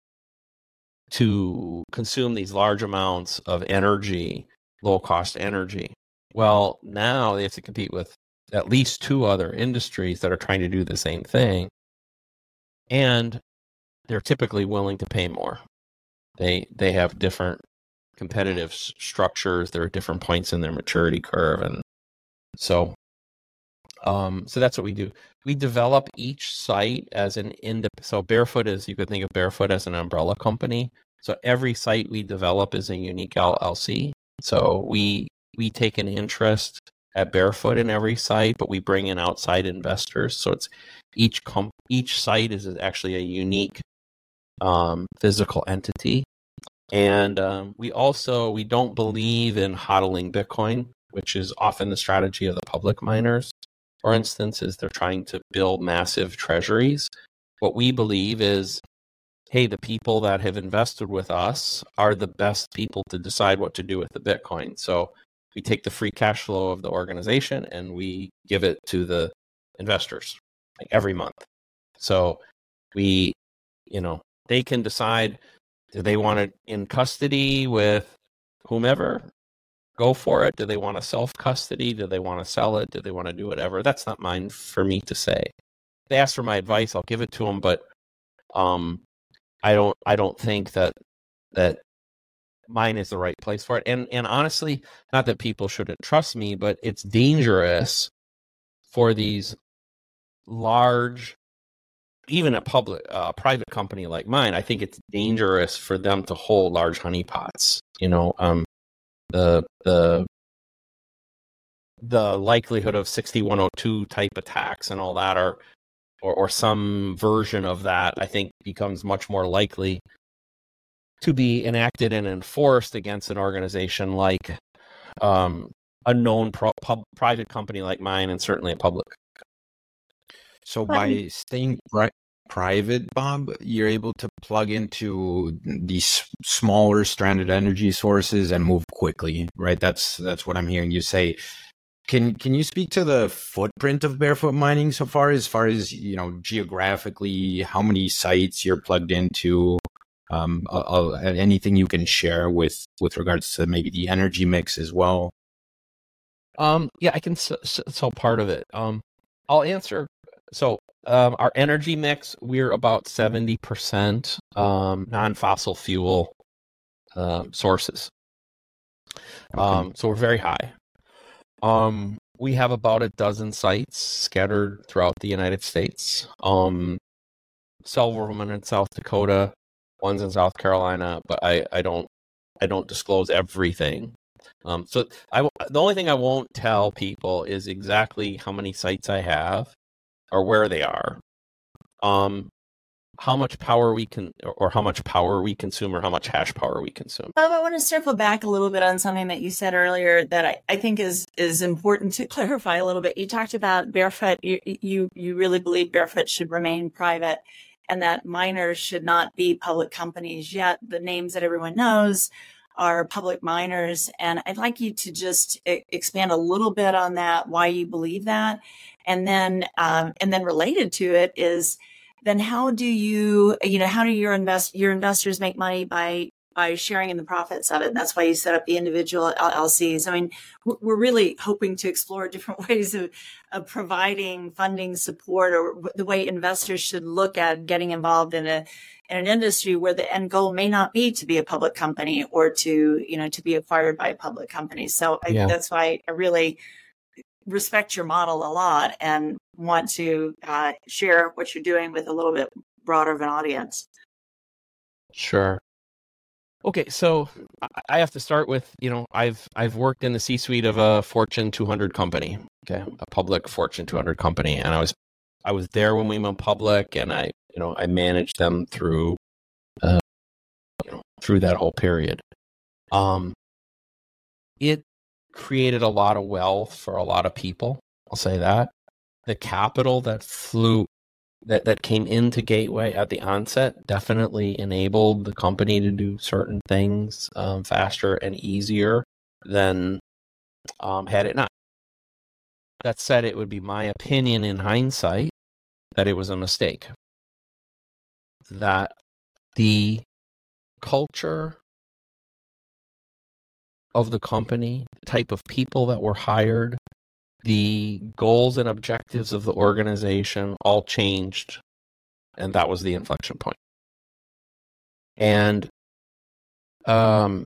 to consume these large amounts of energy, low-cost energy. Well, now they have to compete with at least two other industries that are trying to do the same thing, and they're typically willing to pay more. They they have different competitive s- structures. There are different points in their maturity curve, and so um, so that's what we do. We develop each site as an independent. So Barefoot is, you could think of Barefoot as an umbrella company. So every site we develop is a unique L L C. So we we take an interest at Barefoot in every site, but we bring in outside investors. So it's each com- each site is actually a unique um, physical entity. And um, we also, we don't believe in hodling Bitcoin, which is often the strategy of the public miners. For instance, is they're trying to build massive treasuries. What we believe is, hey, the people that have invested with us are the best people to decide what to do with the Bitcoin. So we take the free cash flow of the organization and we give it to the investors, like every month. So we, you know, they can decide, do they want it in custody with whomever? Go for it. Do they want to self-custody? Do they want to sell it? Do they want to do whatever? That's not mine for me to say. If they ask for my advice, I'll give it to them, but um, I don't I don't think that that mine is the right place for it. And and honestly, not that people shouldn't trust me, but it's dangerous for these large, even a public, uh, private company like mine. I think it's dangerous for them to hold large honeypots. You know, um, the the the likelihood of sixty-one oh two type attacks and all that, are or or some version of that, I think becomes much more likely to be enacted and enforced against an organization like um, a known pro, pub, private company like mine, and certainly a public. So But by staying pri- private, Bob, you're able to plug into these smaller stranded energy sources and move quickly, right? That's that's what I'm hearing you say. Can can you speak to the footprint of Barefoot Mining so far, as far as, you know, geographically, how many sites you're plugged into? Um, uh, uh, anything you can share with with regards to maybe the energy mix as well? Um, yeah, I can s- s- sell part of it. Um, I'll answer. So, um, our energy mix, we're about seventy percent um, non-fossil fuel um, sources. Okay. Um, so we're very high. Um, we have about a dozen sites scattered throughout the United States. Um, several of them in South Dakota, one's in South Carolina, but I, I don't I don't disclose everything. Um, so I the only thing I won't tell people is exactly how many sites I have or where they are. Um, how much power we can, or how much power we consume, or how much hash power we consume. Bob, I want to circle back a little bit on something that you said earlier that I, I think is is important to clarify a little bit. You talked about Barefoot. You, you you really believe Barefoot should remain private, and that miners should not be public companies. Yet the names that everyone knows are public miners, and I'd like you to just e- expand a little bit on that, why you believe that, and then um, and then related to it is, then how do you, you know, how do your invest your investors make money by by sharing in the profits of it? And that's why you set up the individual L L Cs. I mean, we're really hoping to explore different ways of, of providing funding support, or the way investors should look at getting involved in a in an industry where the end goal may not be to be a public company or to, you know, to be acquired by a public company. So I, Yeah. that's why I really respect your model a lot and want to uh, share what you're doing with a little bit broader of an audience. Sure. Okay, so I- I have to start with, you know, I've I've worked in the C-suite of a Fortune two hundred company, okay, a public Fortune two hundred company, and I was I was there when we went public, and I, you know, I managed them through, uh, you know, through that whole period. Um, it created a lot of wealth for a lot of people. I'll say that. The capital that flew that, that came into Gateway at the onset definitely enabled the company to do certain things um, faster and easier than um, had it not. That said, it would be my opinion in hindsight that it was a mistake. That the culture of the company, the type of people that were hired, the goals and objectives of the organization all changed, and that was the inflection point. And um,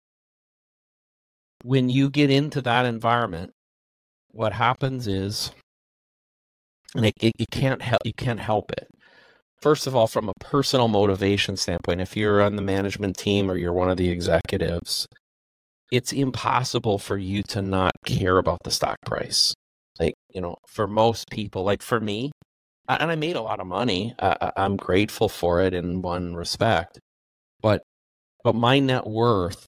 when you get into that environment, what happens is, and it, it, you can't help you can't help it. First of all, from a personal motivation standpoint, if you're on the management team or you're one of the executives, it's impossible for you to not care about the stock price. Like, you know, for most people, like for me, and I made a lot of money. I, I'm grateful for it in one respect, but but my net worth,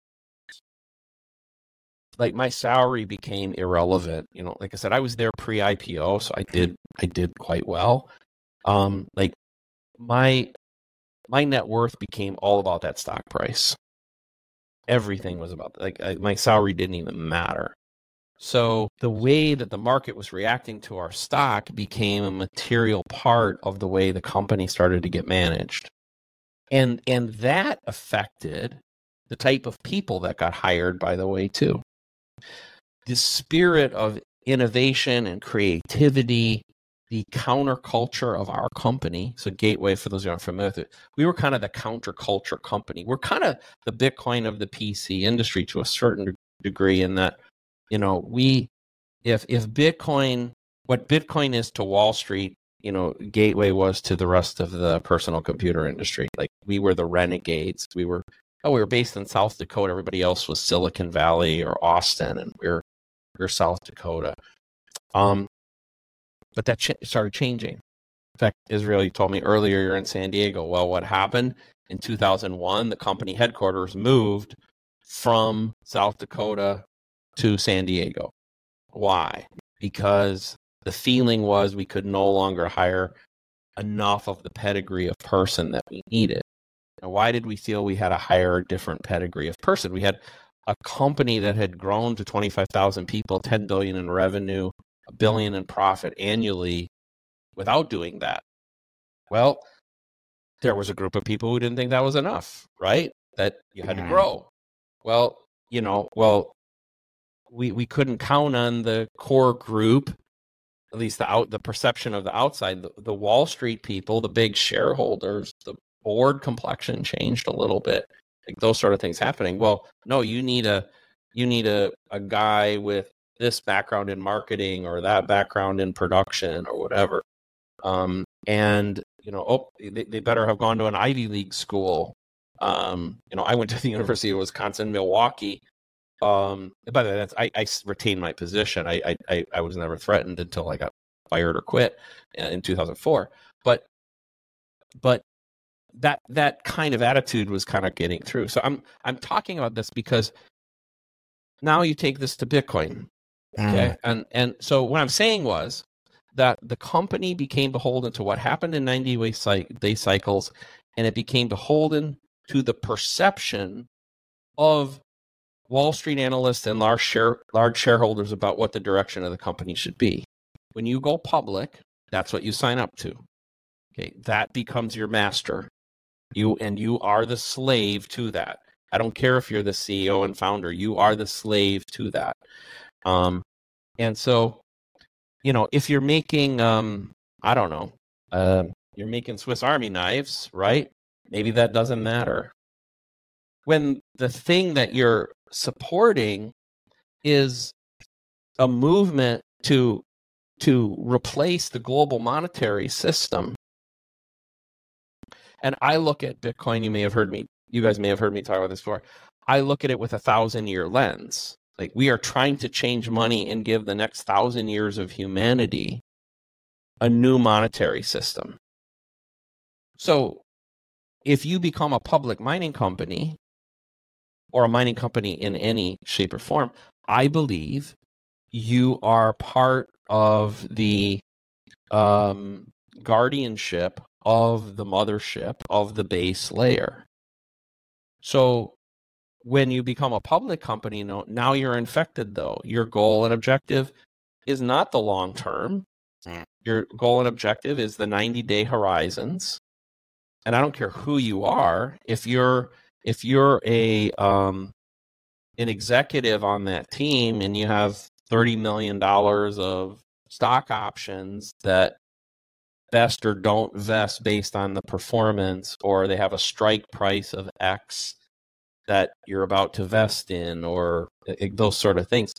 like my salary, became irrelevant. You know, like I said, I was there pre-I P O, so I did I did quite well. Um, like my my net worth became all about that stock price. Everything was about like I, my salary didn't even matter. So the way that the market was reacting to our stock became a material part of the way the company started to get managed. And and that affected the type of people that got hired, by the way, too. The spirit of innovation and creativity, the counterculture of our company. So Gateway, for those who aren't familiar with it, we were kind of the counterculture company. We're kind of the Bitcoin of the P C industry to a certain degree, in that, you know, we, if if Bitcoin, what Bitcoin is to Wall Street, you know, Gateway was to the rest of the personal computer industry. Like, we were the renegades. We were, oh, we were based in South Dakota. Everybody else was Silicon Valley or Austin, and we we're we're South Dakota. Um, but that ch- started changing. In fact, Israel, you told me earlier you're in San Diego. Well, what happened in two thousand one? The company headquarters moved from South Dakota to San Diego. Why? Because the feeling was we could no longer hire enough of the pedigree of person that we needed. Now, why did we feel we had to hire a different pedigree of person? We had a company that had grown to twenty-five thousand people, ten billion in revenue, a billion in profit annually without doing that. Well, there was a group of people who didn't think that was enough, right? That you had to grow. Well, you know, well, we we couldn't count on the core group, at least the out the perception of the outside, the, the Wall Street people, the big shareholders, the board complexion changed a little bit. Like those sort of things happening. Well, no, you need a you need a, a guy with this background in marketing or that background in production or whatever. Um, and you know, oh, they, they better have gone to an Ivy League school. Um, you know, I went to the University of Wisconsin, Milwaukee. Um, by the way, that's I, I retained my position. I, I I was never threatened until I got fired or quit in two thousand four. But but that that kind of attitude was kind of getting through. So I'm I'm talking about this because now you take this to Bitcoin. Okay. Mm. And and so what I'm saying was that the company became beholden to what happened in ninety day cycles, and it became beholden to the perception of Wall Street analysts and large share large shareholders about what the direction of the company should be. When you go public, that's what you sign up to. Okay, that becomes your master. You and you are the slave to that. I don't care if you're the C E O and founder, you are the slave to that. Um, and so, you know, if you're making, um, I don't know, uh, you're making Swiss Army knives, right? Maybe that doesn't matter. When the thing that you're supporting is a movement to to replace the global monetary system. And I look at Bitcoin, you may have heard me, you guys may have heard me talk about this before. I look at it with a thousand year lens. Like we are trying to change money and give the next thousand years of humanity a new monetary system. So if you become a public mining company or a mining company in any shape or form, I believe you are part of the um, guardianship of the mothership of the base layer. So when you become a public company, now you're infected though. Your goal and objective is not the long term. Your goal and objective is the ninety day horizons. And I don't care who you are. If you're if you're a um, an executive on that team and you have thirty million dollars of stock options that vest or don't vest based on the performance, or they have a strike price of X that you're about to vest in, or those sort of things,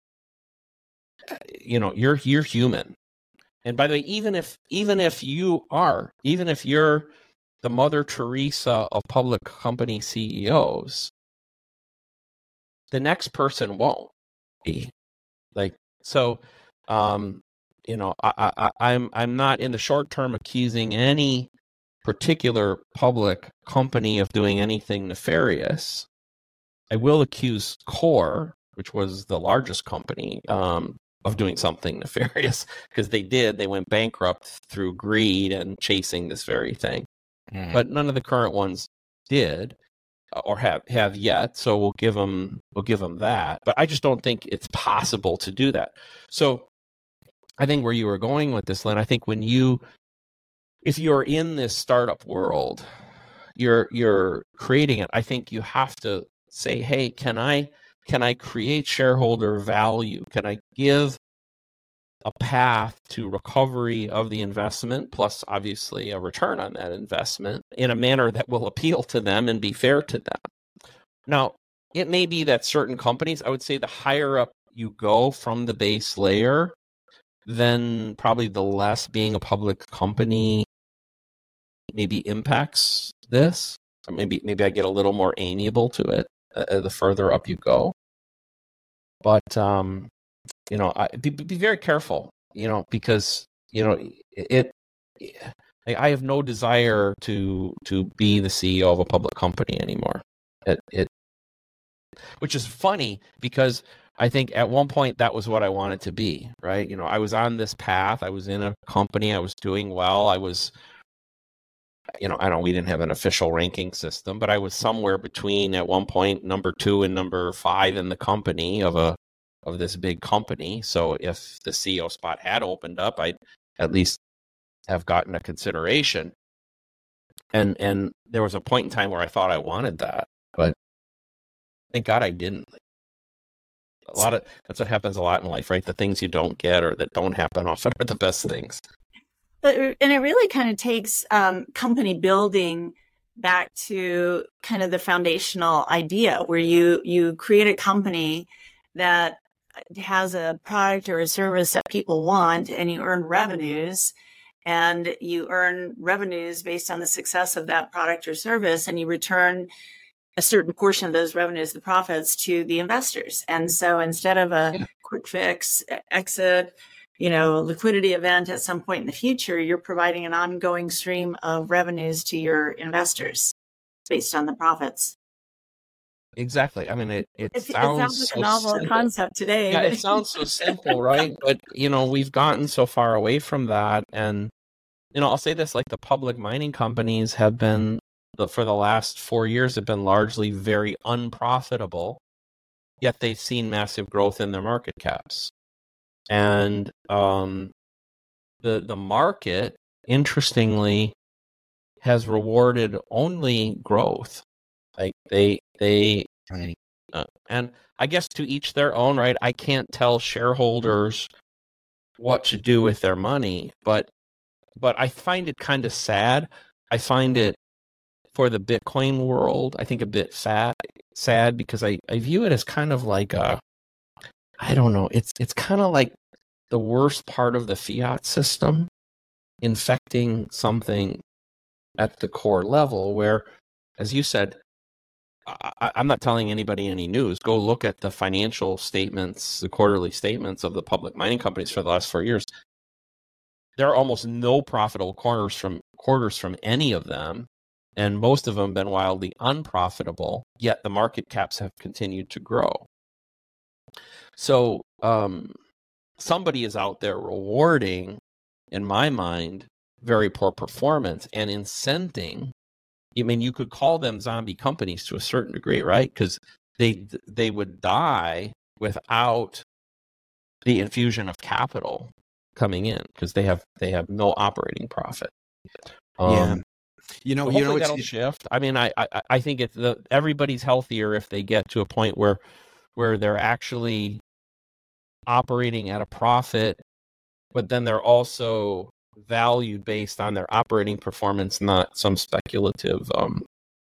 you know, you're you're human. And by the way, even if even if you are, even if you're the Mother Teresa of public company C E Os, the next person won't be. Like so, um, you know, I, I, I'm I'm not in the short term accusing any particular public company of doing anything nefarious. I will accuse Core, which was the largest company, um, of doing something nefarious, because they did. They went bankrupt through greed and chasing this very thing. Mm. But none of the current ones did, or have have yet. So we'll give them we'll give them that. But I just don't think it's possible to do that. So I think where you were going with this, Lynn, I think when you, if you're in this startup world, you're you're creating it. I think you have to say, hey, can I can I create shareholder value? Can I give a path to recovery of the investment, plus obviously a return on that investment in a manner that will appeal to them and be fair to them? Now, it may be that certain companies, I would say the higher up you go from the base layer, then probably the less being a public company maybe impacts this. Or maybe maybe I get a little more amiable to it uh, the further up you go. But um, you know, I, be, be very careful. You know, because you know it. it I have no desire to to be the C E O of a public company anymore. It, it which is funny because I think at one point that was what I wanted to be, right? You know, I was on this path. I was in a company. I was doing well. I was, you know, I don't, we didn't have an official ranking system, but I was somewhere between at one point number two and number five in the company of a, of this big company. So if the C E O spot had opened up, I'd at least have gotten a consideration. And, and there was a point in time where I thought I wanted that, but thank God I didn't. A lot of that's what happens a lot in life, right? The things you don't get or that don't happen often are the best things. But and it really kind of takes um, company building back to kind of the foundational idea where you you create a company that has a product or a service that people want, and you earn revenues, and you earn revenues based on the success of that product or service, and you return a certain portion of those revenues, the profits, to the investors. And so instead of a yeah. quick fix, exit, you know, liquidity event at some point in the future, you're providing an ongoing stream of revenues to your investors based on the profits. Exactly. I mean, it, it, it, sounds, it sounds like so a novel simple. concept today. Yeah, but... it sounds so simple, right? But, you know, we've gotten so far away from that. And, you know, I'll say this, like the public mining companies have been, for the last four years, have been largely very unprofitable, yet they've seen massive growth in their market caps. And um, the the market, interestingly, has rewarded only growth. Like they they uh, and I guess to each their own, right? I can't tell shareholders what to do with their money, but but I find it kind of sad. I find it for the Bitcoin world, I think a bit sad, sad because I, I view it as kind of like a, I don't know, it's it's kind of like the worst part of the fiat system infecting something at the core level where, as you said, I, I'm not telling anybody any news. Go look at the financial statements, the quarterly statements of the public mining companies for the last four years. There are almost no profitable quarters from quarters from any of them. And most of them have been wildly unprofitable, yet the market caps have continued to grow. So um, somebody is out there rewarding, in my mind, very poor performance and incenting. I mean, you could call them zombie companies to a certain degree, right? Because they they would die without the infusion of capital coming in because they have they have no operating profit. Um, yeah. You know, so you know, it's, that'll shift. I mean, I, I, I think it's the everybody's healthier if they get to a point where, where they're actually operating at a profit, but then they're also valued based on their operating performance, not some speculative um,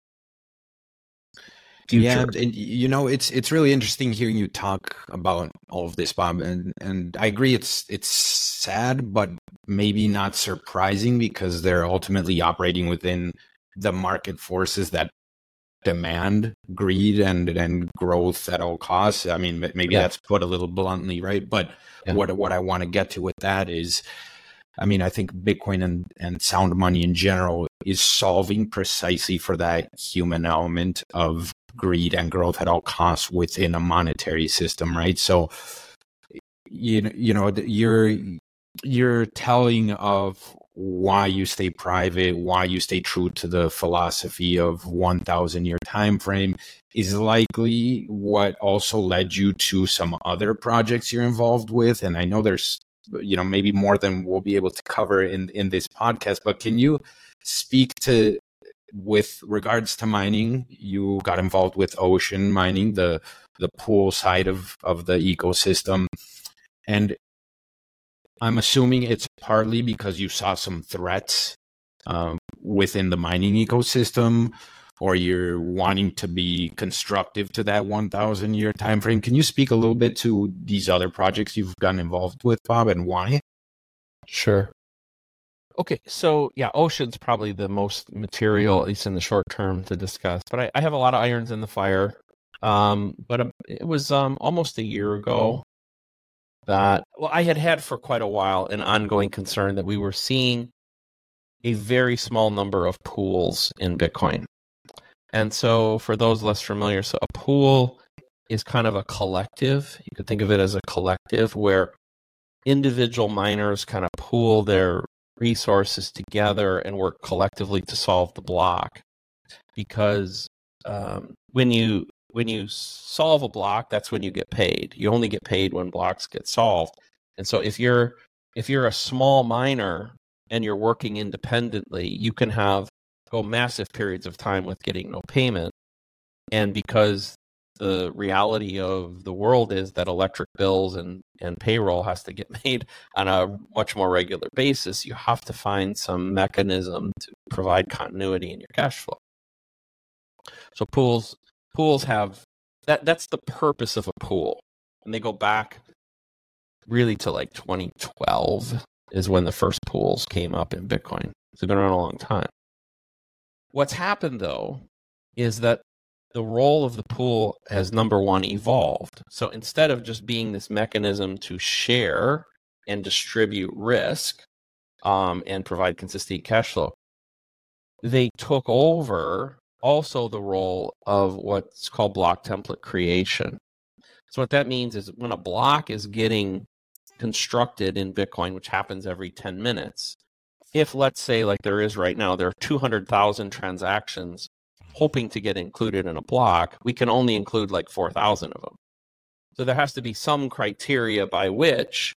future. Yeah, and you know, it's it's really interesting hearing you talk about all of this, Bob, and and I agree. It's it's sad, but maybe not surprising because they're ultimately operating within the market forces that demand greed and and growth at all costs. I mean, maybe yeah. that's put a little bluntly, right? But yeah. what what I want to get to with that is, I mean, I think Bitcoin and, and sound money in general is solving precisely for that human element of greed and growth at all costs within a monetary system, right? So, you know, you know, you're you're telling of why you stay private, why you stay true to the philosophy of one thousand year time frame is likely what also led you to some other projects you're involved with. And I know there's, you know, maybe more than we'll be able to cover in, in this podcast, but can you speak to, with regards to mining, you got involved with Ocean Mining, the the pool side of, of the ecosystem. And I'm assuming it's partly because you saw some threats um, within the mining ecosystem, or you're wanting to be constructive to that one thousand year time frame. Can you speak a little bit to these other projects you've gotten involved with, Bob, and why? Sure. Okay, so yeah, Ocean's probably the most material, at least in the short term, to discuss. But I, I have a lot of irons in the fire. Um, but it was um, almost a year ago that, well, I had had for quite a while an ongoing concern that we were seeing a very small number of pools in Bitcoin. And so for those less familiar, so a pool is kind of a collective. You could think of it as a collective where individual miners kind of pool their resources together and work collectively to solve the block. Because um, when you when you solve a block, that's when you get paid. You only get paid when blocks get solved. And so if you're if you're a small miner and you're working independently, you can have go massive periods of time with getting no payment. And because the reality of the world is that electric bills and, and payroll has to get made on a much more regular basis, you have to find some mechanism to provide continuity in your cash flow. So pools pools have that that's the purpose of a pool. And they go back really to like twenty twelve is when the first pools came up in Bitcoin. So they've been around a long time. What's happened though is that the role of the pool has, number one, evolved. So instead of just being this mechanism to share and distribute risk um, and provide consistent cash flow, they took over also the role of what's called block template creation. So what that means is when a block is getting constructed in Bitcoin, which happens every ten minutes, if let's say like there is right now, there are two hundred thousand transactions hoping to get included in a block, we can only include like four thousand of them. So there has to be some criteria by which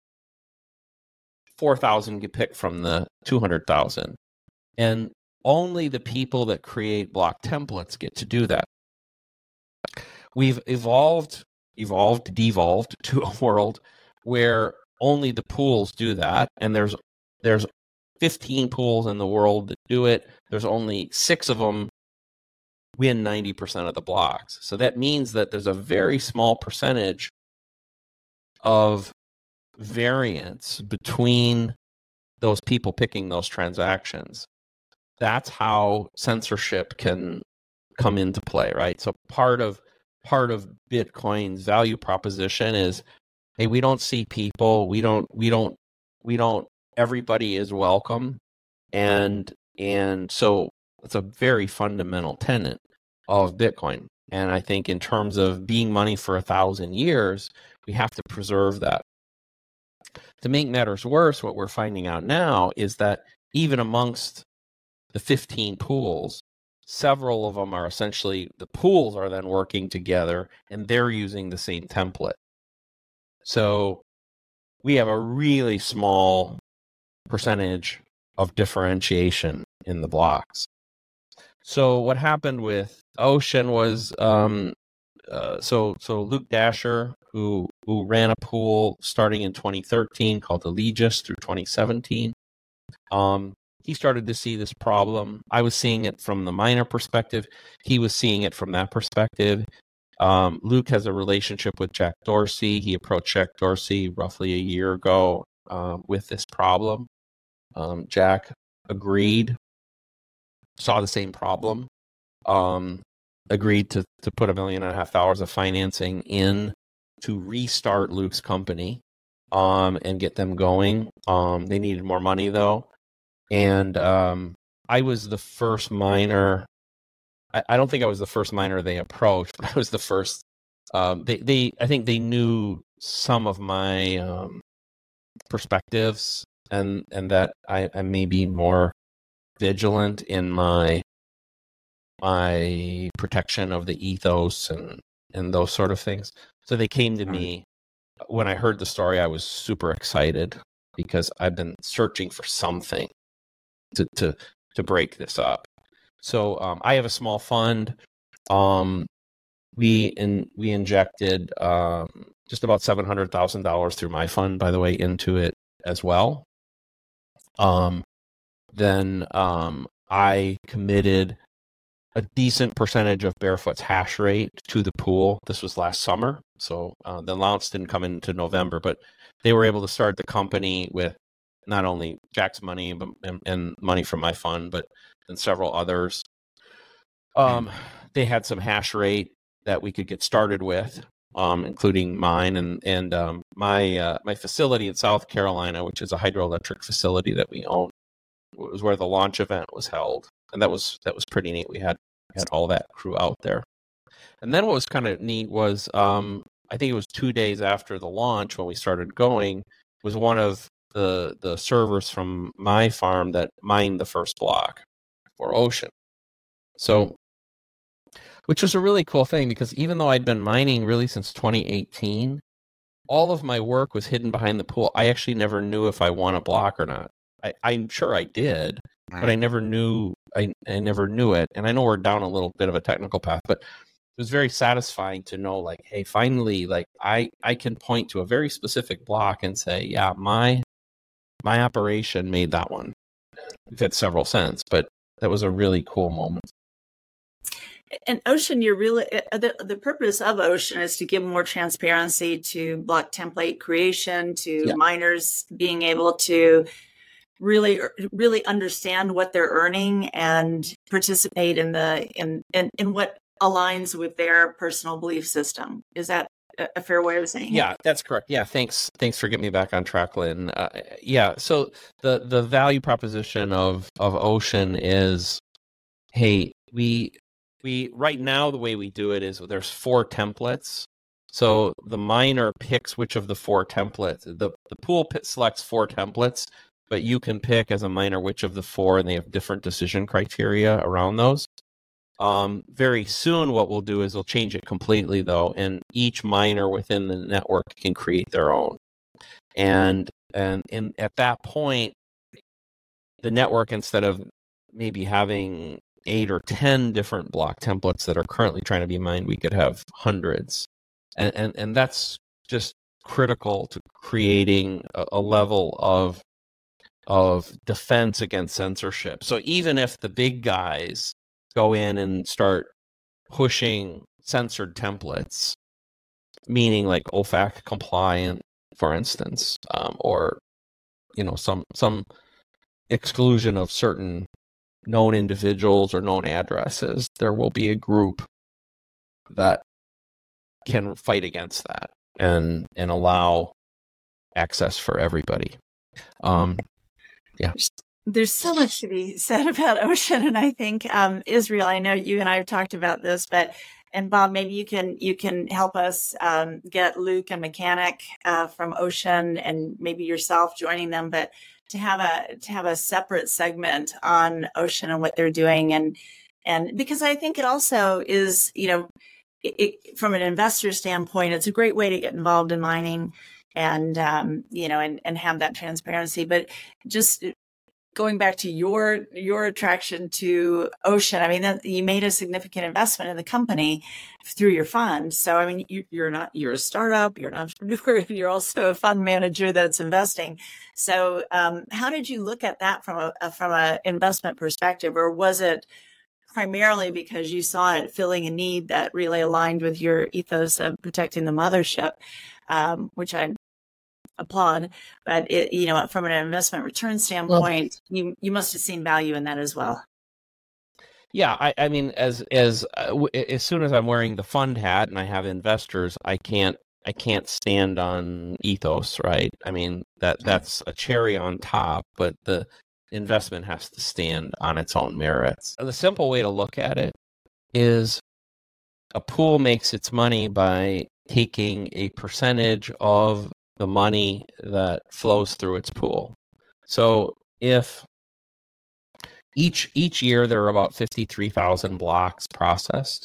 four thousand get picked from the two hundred thousand. And only the people that create block templates get to do that. We've evolved, evolved, devolved to a world where only the pools do that. And there's there's fifteen pools in the world that do it. There's only six of them win ninety percent of the blocks. So that means that there's a very small percentage of variance between those people picking those transactions. That's how censorship can come into play, right? So part of part of Bitcoin's value proposition is, hey, we don't see people, we don't we don't we don't everybody is welcome. And and so it's a very fundamental tenet of Bitcoin. And I think in terms of being money for a thousand years, we have to preserve that. To make matters worse, what we're finding out now is that even amongst the fifteen pools, several of them are essentially, the pools are then working together and they're using the same template. So we have a really small percentage of differentiation in the blocks. So what happened with Ocean was, um, uh, so so Luke Dasher, who who ran a pool starting in twenty thirteen called Allegis through twenty seventeen, um, he started to see this problem. I was seeing it from the miner perspective. He was seeing it from that perspective. Um, Luke has a relationship with Jack Dorsey. He approached Jack Dorsey roughly a year ago uh, with this problem. Um, Jack agreed, saw the same problem, um, agreed to, to put a million and a half dollars of financing in to restart Luke's company um, and get them going. Um, they needed more money though. And um, I was the first miner. I, I don't think I was the first miner they approached, but I was the first. Um, they, they, I think they knew some of my um, perspectives, and and that I, I may be more vigilant in my my protection of the ethos and and those sort of things. So they came to me when I heard the story. I was super excited because I've been searching for something to to to break this up. So um, I have a small fund. Um, we in we injected um, just about seven hundred thousand dollars through my fund, by the way, into it as well. Um, then um, I committed a decent percentage of Barefoot's hash rate to the pool. This was last summer, so uh, the allowance didn't come into November, but they were able to start the company with not only Jack's money but, and, and money from my fund, but and several others. Um, they had some hash rate that we could get started with, um, including mine and and um, my uh, my facility in South Carolina, which is a hydroelectric facility that we own, was where the launch event was held, and that was that was pretty neat. We had had all that crew out there. And then what was kind of neat was, um, I think it was two days after the launch when we started going, was one of the the servers from my farm that mined the first block for Ocean. So, which was a really cool thing, because even though I'd been mining really since twenty eighteen, all of my work was hidden behind the pool. I actually never knew if I won a block or not. I, I'm sure I did, but I never knew. I, I never knew it. And I know we're down a little bit of a technical path, but it was very satisfying to know, like, hey, finally, like I, I can point to a very specific block and say, yeah, my my operation made that one. It had several cents, but that was a really cool moment. And Ocean, you're really the, the purpose of Ocean is to give more transparency to block template creation, to yeah. miners being able to really really understand what they're earning and participate in the in in, in what aligns with their personal belief system. Is that a fair way of saying yeah, it? That's correct. Yeah, thanks. Thanks for getting me back on track, Lynn. Uh, yeah, so the the value proposition of of Ocean is, hey, we we right now the way we do it is there's four templates. So the miner picks which of the four templates. The the pool pit selects four templates, but you can pick as a miner which of the four, and they have different decision criteria around those. Um, very soon, what we'll do is we'll change it completely, though, and each miner within the network can create their own. And and in, at that point, the network, instead of maybe having eight or ten different block templates that are currently trying to be mined, we could have hundreds. And and, and that's just critical to creating a, a level of of defense against censorship. So even if the big guys go in and start pushing censored templates, meaning like O F A C compliant, for instance, um, or you know some some exclusion of certain known individuals or known addresses, there will be a group that can fight against that and and allow access for everybody. Um, yeah. There's so much to be said about Ocean, and I think um, Israel, I know you and I have talked about this, but and Bob, maybe you can you can help us um, get Luke and Mechanic uh, from Ocean, and maybe yourself joining them, but to have a to have a separate segment on Ocean and what they're doing, and and because I think it also is, you know, it, it, from an investor standpoint, it's a great way to get involved in mining, and um, you know, and and have that transparency, but just going back to your your attraction to Ocean, I mean, that, you made a significant investment in the company through your fund. So, I mean, you, you're not you're a startup, you're an entrepreneur, you're also a fund manager that's investing. So, um, how did you look at that from a from an investment perspective, or was it primarily because you saw it filling a need that really aligned with your ethos of protecting the mothership, um, which I applaud, but it, you know, from an investment return standpoint, well, you you must have seen value in that as well. Yeah, I, I mean, as as uh, w- as soon as I'm wearing the fund hat and I have investors, I can't I can't stand on ethos, right? I mean, that that's a cherry on top, but the investment has to stand on its own merits. The simple way to look at it is a pool makes its money by taking a percentage of the money that flows through its pool. So if each each year there are about fifty-three thousand blocks processed.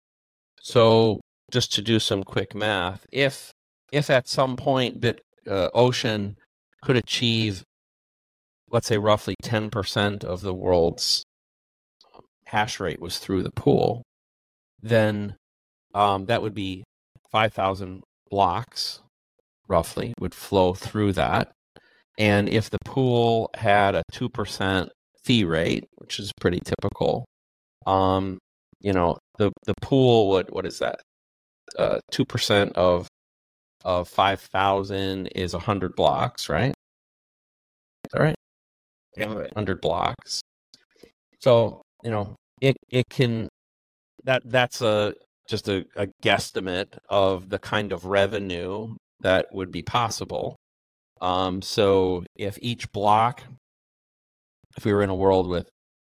So just to do some quick math, if if at some point Bit uh, Ocean could achieve, let's say, roughly ten percent of the world's hash rate was through the pool, then um, that would be five thousand blocks roughly would flow through that. And if the pool had a two percent fee rate, which is pretty typical, um, you know, the, the pool would, what is that? Uh, two percent of of five thousand is one hundred blocks, right? Is that right? Yeah, one hundred blocks. So, you know, it, it can, that that's a just a, a guesstimate of the kind of revenue that would be possible. Um, so if each block, if we were in a world with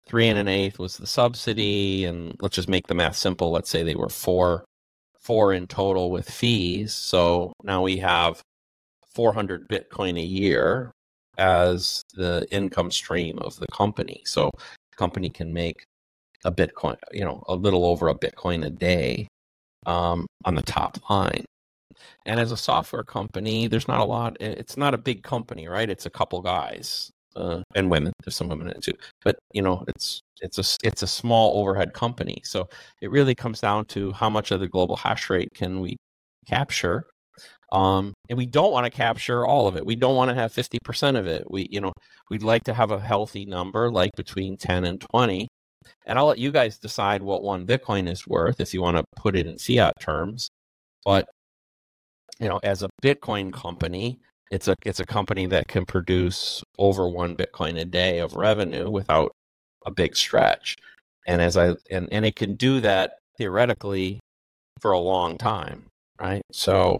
three and an eighth was the subsidy, and let's just make the math simple. Let's say they were four, four in total with fees. So now we have four hundred Bitcoin a year as the income stream of the company. So the company can make a Bitcoin, you know, a little over a Bitcoin a day um, on the top line. And as a software company, there's not a lot. It's not a big company, right? It's a couple guys uh, and women. There's some women in it too. But you know, it's it's a it's a small overhead company. So it really comes down to how much of the global hash rate can we capture. Um, and we don't want to capture all of it. We don't want to have fifty percent of it. We, you know, we'd like to have a healthy number, like between ten and twenty. And I'll let you guys decide what one Bitcoin is worth if you want to put it in fiat terms. But you know, as a Bitcoin company, it's a it's a company that can produce over one Bitcoin a day of revenue without a big stretch. And as I and, and it can do that theoretically for a long time, right? So,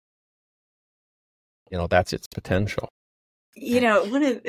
you know, that's its potential. You know, one of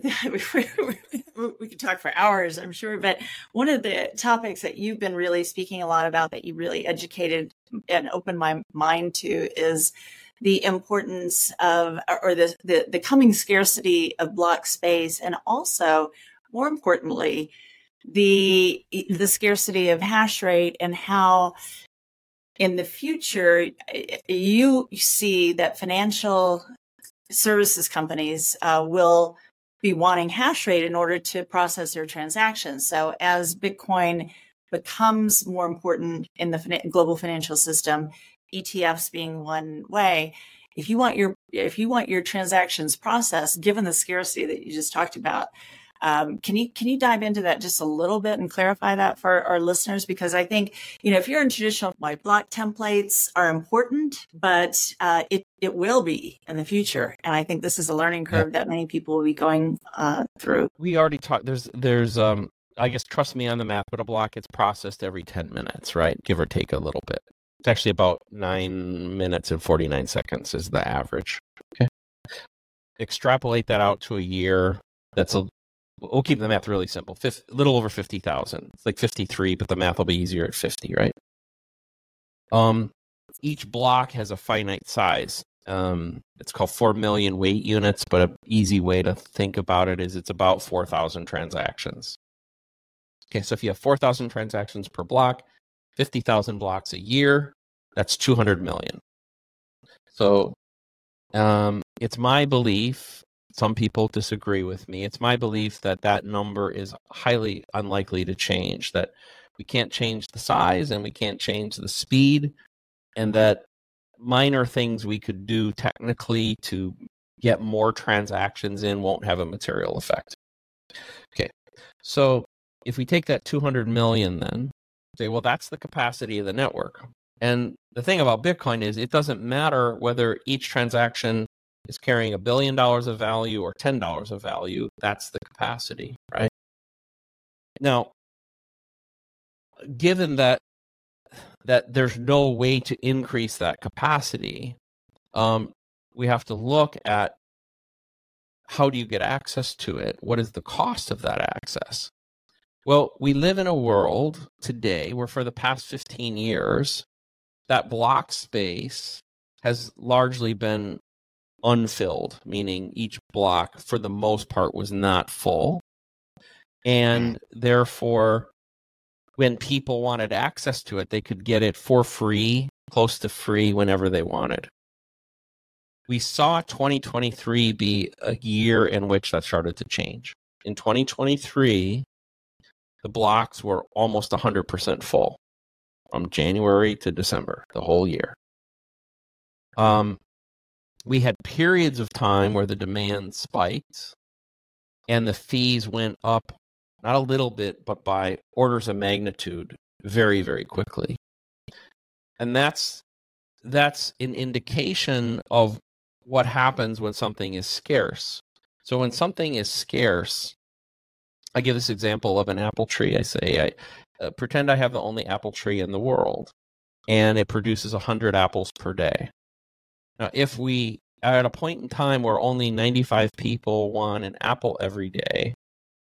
we could talk for hours, I'm sure, but one of the topics that you've been really speaking a lot about, that you really educated and opened my mind to, is the importance of, or the the, the coming scarcity of block space, and also, more importantly, the the scarcity of hash rate, and how in the future you see that financial services companies uh, will be wanting hash rate in order to process their transactions. So as Bitcoin becomes more important in the fin- global financial system, E T Fs being one way, if you want your if you want your transactions processed, given the scarcity that you just talked about, um, can you can you dive into that just a little bit and clarify that for our listeners? Because I think, you know, if you're in traditional, like, block templates are important, but uh, it it will be in the future, and I think this is a learning curve yeah. that many people will be going uh, through. We already talked. There's there's um I guess, trust me on the math, but a block gets processed every ten minutes, right? Give or take a little bit. It's actually about nine minutes and forty-nine seconds is the average. Okay. Extrapolate that out to a year. That's a We'll keep the math really simple. Fif- a little over fifty thousand. It's like fifty-three, but the math will be easier at fifty, right? Um, each block has a finite size. Um, it's called four million weight units, but an easy way to think about it is it's about four thousand transactions. Okay, so if you have four thousand transactions per block, fifty thousand blocks a year, that's two hundred million. So um, it's my belief, some people disagree with me, it's my belief that that number is highly unlikely to change, that we can't change the size and we can't change the speed, and that minor things we could do technically to get more transactions in won't have a material effect. Okay, so if we take that two hundred million then, say, well, that's the capacity of the network. And the thing about Bitcoin is it doesn't matter whether each transaction is carrying a billion dollars of value or ten dollars of value. That's the capacity, right? Now, given that that there's no way to increase that capacity, um, we have to look at how do you get access to it? What is the cost of that access? Well, we live in a world today where for the past fifteen years, that block space has largely been unfilled, meaning each block, for the most part, was not full. And therefore, when people wanted access to it, they could get it for free, close to free, whenever they wanted. We saw twenty twenty-three be a year in which that started to change. In twenty twenty-three, the blocks were almost one hundred percent full from January to December, the whole year. Um, we had periods of time where the demand spiked and the fees went up, not a little bit, but by orders of magnitude very, very quickly. And that's that's an indication of what happens when something is scarce. So when something is scarce, I give this example of an apple tree. I say, I uh, pretend I have the only apple tree in the world, and it produces one hundred apples per day. Now, if we are at a point in time where only ninety-five people want an apple every day,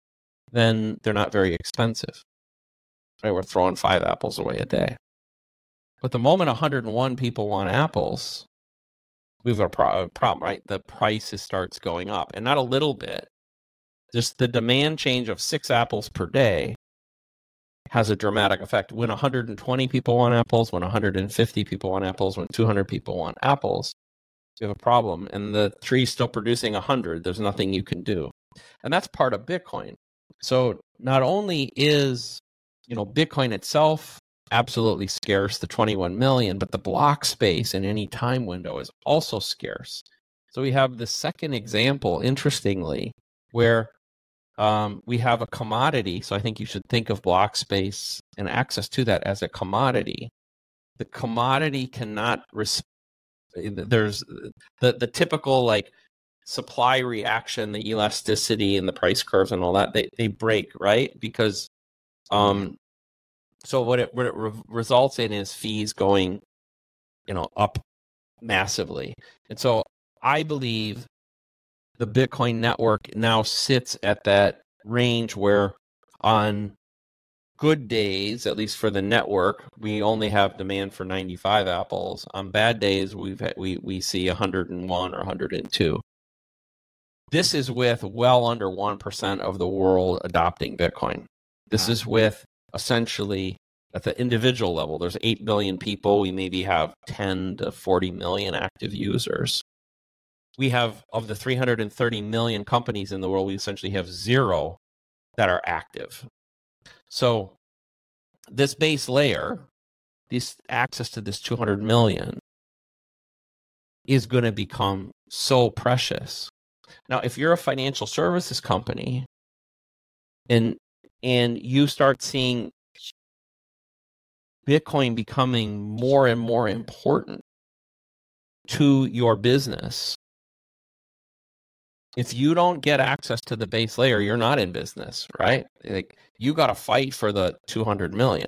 then they're not very expensive. Right? We're throwing five apples away a day. But the moment one hundred one people want apples, we've got a pro- problem, right? The price starts going up, and not a little bit. Just the demand change of six apples per day has a dramatic effect. When one hundred twenty people want apples, when one hundred fifty people want apples, when two hundred people want apples, you have a problem. And the tree's still producing one hundred. There's nothing you can do. And that's part of Bitcoin. So not only is, you know, Bitcoin itself absolutely scarce, the twenty-one million, but the block space in any time window is also scarce. So we have the second example, interestingly, where um, we have a commodity. So I think you should think of block space and access to that as a commodity. The commodity cannot, res- there's the, the typical like supply reaction, the elasticity and the price curves and all that, they, they break, right? Because um, so what it, what it re- results in is fees going, you know, up massively. And so I believe the Bitcoin network now sits at that range where on good days, at least for the network, we only have demand for ninety-five apples. On bad days, we've had, we we see one hundred one or one hundred two. This is with well under one percent of the world adopting Bitcoin. This is with essentially at the individual level. There's eight billion people. We maybe have ten to forty million active users. We have, of the three hundred thirty million companies in the world, we essentially have zero that are active. So this base layer, this access to this two hundred million is going to become so precious. Now, if you're a financial services company and and you start seeing Bitcoin becoming more and more important to your business, if you don't get access to the base layer, you're not in business, right? Like you got to fight for the two hundred million.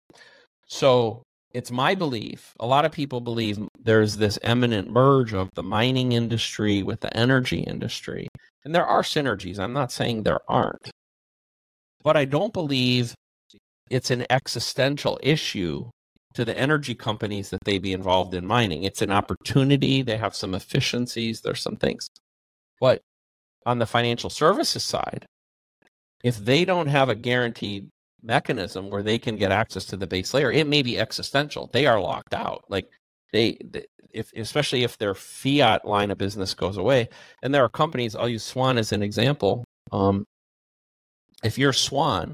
So it's my belief, a lot of people believe there's this imminent merge of the mining industry with the energy industry. And there are synergies. I'm not saying there aren't. But I don't believe it's an existential issue to the energy companies that they be involved in mining. It's an opportunity. They have some efficiencies. There's some things. But on the financial services side, if they don't have a guaranteed mechanism where they can get access to the base layer, it may be existential. They are locked out. Like they, they if especially if their fiat line of business goes away. And there are companies, I'll use Swan as an example. Um, if you're Swan,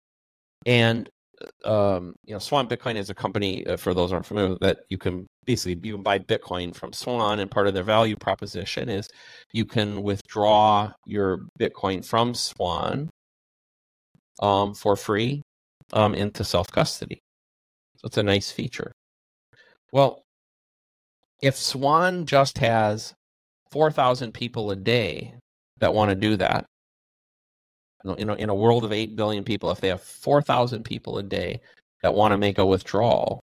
and um, you know, Swan Bitcoin is a company, uh, for those who aren't familiar, that you can basically you can buy Bitcoin from Swan, and part of their value proposition is you can withdraw your Bitcoin from Swan um, for free um, into self-custody. So it's a nice feature. Well, if Swan just has four thousand people a day that want to do that, you know, in a world of eight billion people, if they have four thousand people a day that want to make a withdrawal,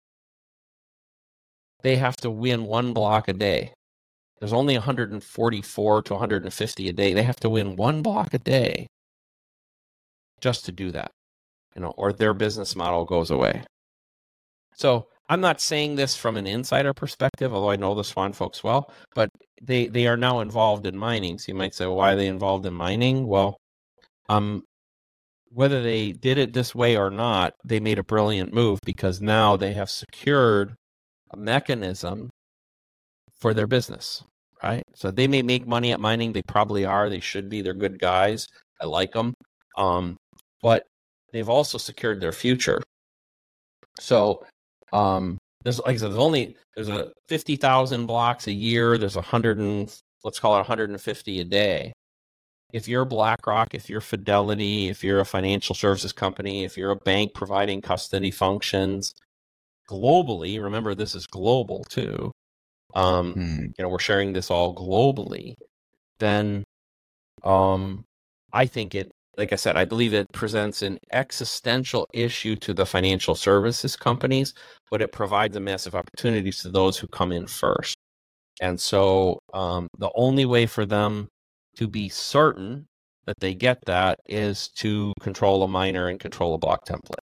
they have to win one block a day. There's only one hundred forty-four to one hundred fifty a day. They have to win one block a day just to do that, you know, or their business model goes away. So I'm not saying this from an insider perspective, although I know the Swan folks well, but they, they are now involved in mining. So you might say, well, why are they involved in mining? Well, um, whether they did it this way or not, they made a brilliant move because now they have secured a mechanism for their business, right? So they may make money at mining. They probably are. They should be. They're good guys. I like them. Um, but they've also secured their future. So um, there's, like I said, there's only there's a fifty thousand blocks a year. There's a hundred and let's call it one hundred fifty a day. If you're BlackRock, if you're Fidelity, if you're a financial services company, if you're a bank providing custody functions globally, remember this is global too. Um, hmm. You know, we're sharing this all globally. Then, um, I think it, like I said, I believe it presents an existential issue to the financial services companies, but it provides a massive opportunities to those who come in first. And so, um, the only way for them to be certain that they get that is to control a miner and control a block template.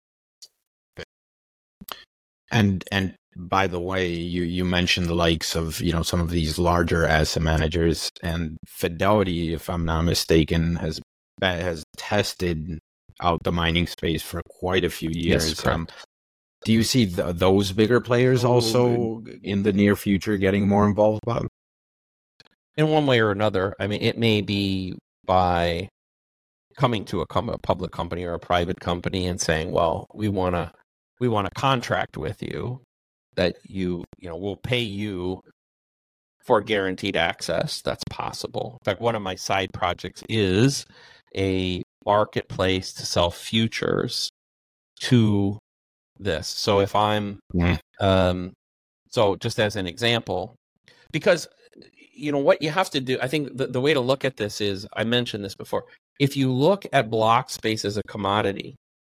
And and by the way, you, you mentioned the likes of, you know, some of these larger asset managers, and Fidelity, if I'm not mistaken, has has tested out the mining space for quite a few years. Yes, um, do you see th- those bigger players also in the near future getting more involved, Bob? In one way or another. I mean, it may be by coming to a, com- a public company or a private company and saying, well, we want to we want to contract with you that you, you know, we'll pay you for guaranteed access. That's possible. In fact, one of my side projects is a marketplace to sell futures to this. So if I'm, Yeah. um, so just as an example, because, you know, what you have to do, I think the, the way to look at this is, I mentioned this before, if you look at block space as a commodity,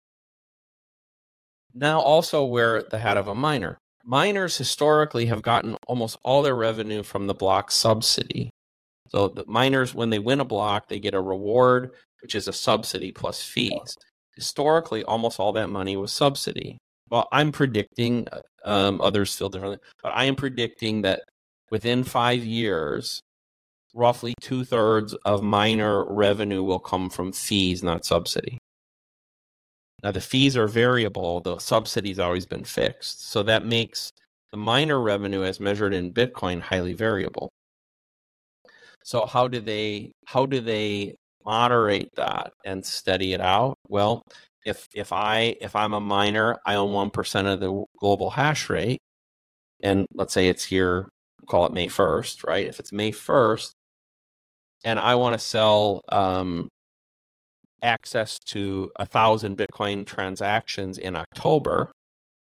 now also wear the hat of a miner. Miners historically have gotten almost all their revenue from the block subsidy. So the miners, when they win a block, they get a reward, which is a subsidy plus fees. Historically, almost all that money was subsidy. Well, I'm predicting, um, others feel differently, but I am predicting that within five years, roughly two-thirds of miner revenue will come from fees, not subsidy. Now, the fees are variable. The subsidy's always been fixed. So that makes the miner revenue as measured in Bitcoin highly variable. So how do they how do they moderate that and steady it out? Well, if if I if I'm a miner, I own one percent of the global hash rate, and let's say it's here, call it May first, right? If it's May first, and I want to sell um, access to a thousand Bitcoin transactions in October,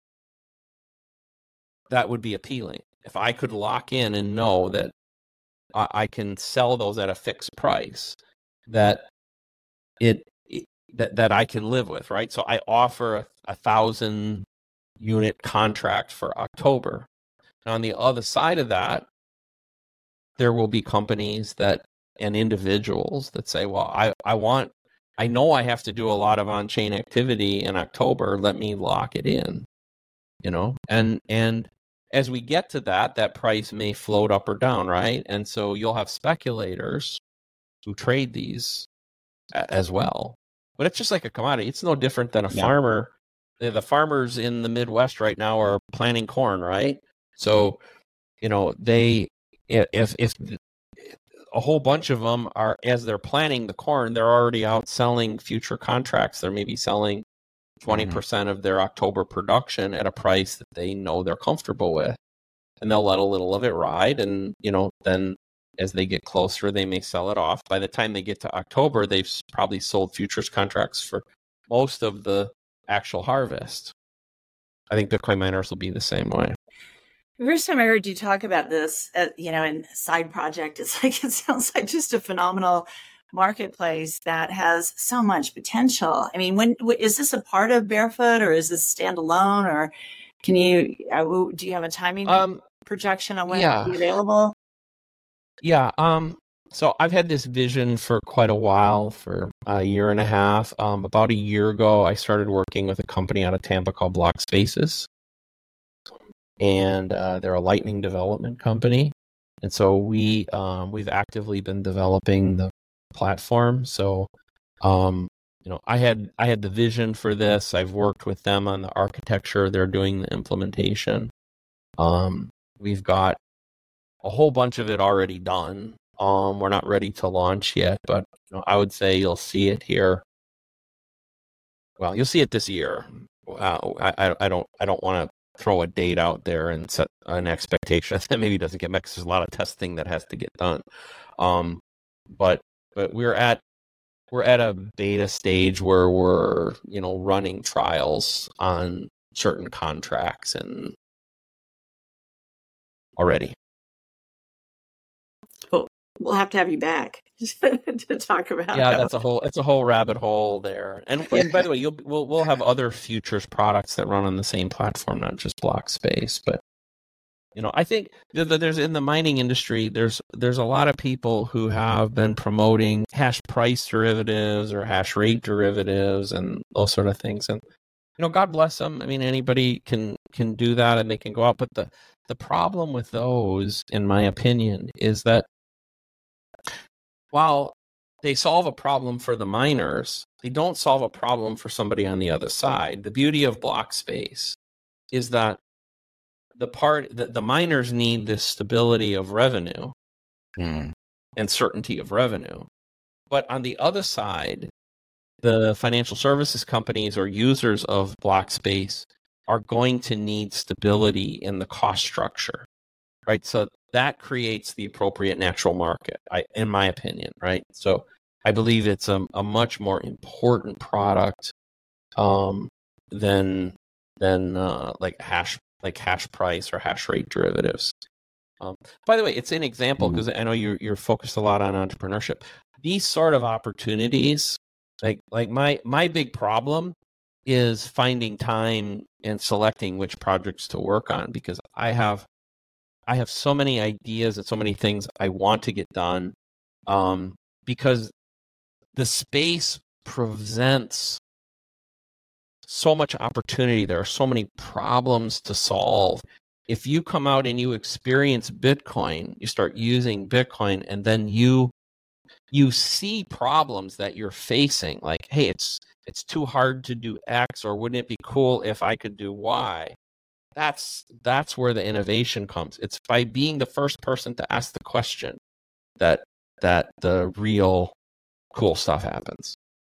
that would be appealing. If I could lock in and know that I, I can sell those at a fixed price, that it, it that that I can live with, right? So I offer a, a thousand unit contract for October. And on the other side of that, there will be companies that and individuals that say, well, I, I want I know I have to do a lot of on-chain activity in October. Let me lock it in, you know? And and as we get to that, that price may float up or down, right? And so you'll have speculators who trade these as well. But it's just like a commodity. It's no different than a yeah. farmer. The farmers in the Midwest right now are planting corn, right? So, you know, they if if a whole bunch of them are, as they're planting the corn, they're already out selling future contracts. They're maybe selling twenty percent mm-hmm. of their October production at a price that they know they're comfortable with. And they'll let a little of it ride. And, you know, then as they get closer, they may sell it off. By the time they get to October, they've probably sold futures contracts for most of the actual harvest. I think Bitcoin miners will be the same way. The first time I heard you talk about this, uh, you know, in side project, it's like, it sounds like just a phenomenal marketplace that has so much potential. I mean, when is this a part of Barefoot, or is this standalone, or can you, uh, do you have a timing um, projection on when yeah. it'll be available? Yeah. Um, so I've had this vision for quite a while, for a year and a half. Um, about a year ago, I started working with a company out of Tampa called Block Spaces. And uh, they're a Lightning development company, and so we um, we've actively been developing the platform. So, um, you know, I had I had the vision for this. I've worked with them on the architecture. They're doing the implementation. Um, we've got a whole bunch of it already done. Um, we're not ready to launch yet, but you know, I would say you'll see it here. Well, you'll see it this year. Uh, I, I don't I don't want to throw a date out there and set an expectation that maybe doesn't get met, because there's a lot of testing that has to get done. Um, but but we're at we're at a beta stage where we're, you know, running trials on certain contracts and already. Well, we'll have to have you back to talk about. Yeah, that's a whole it's a whole rabbit hole there. And, and by the way, you'll we'll we'll have other futures products that run on the same platform, not just Block Space. But You know, I think that there's in the mining industry, there's there's a lot of people who have been promoting hash price derivatives or hash rate derivatives and those sort of things. And, you know, God bless them. I mean, anybody can can do that and they can go out. But the, the problem with those, in my opinion, is that while they solve a problem for the miners, they don't solve a problem for somebody on the other side. The beauty of block space is that the part that the miners need this stability of revenue Mm. and certainty of revenue. But on the other side, the financial services companies or users of block space are going to need stability in the cost structure, right? So that creates the appropriate natural market, I, in my opinion, right? So I believe it's a, a much more important product um, than than uh, like hash like hash price or hash rate derivatives. Um, by the way, it's an example because I know you're you're focused a lot on entrepreneurship. These sort of opportunities, like like my my big problem is finding time and selecting which projects to work on, because I have I have so many ideas and so many things I want to get done, um, because the space presents so much opportunity. There are so many problems to solve. If you come out and you experience Bitcoin, you start using Bitcoin, and then you you see problems that you're facing, like, hey, it's it's too hard to do X, or wouldn't it be cool if I could do Y? That's that's where the innovation comes. It's by being the first person to ask the question that that the real cool stuff happens.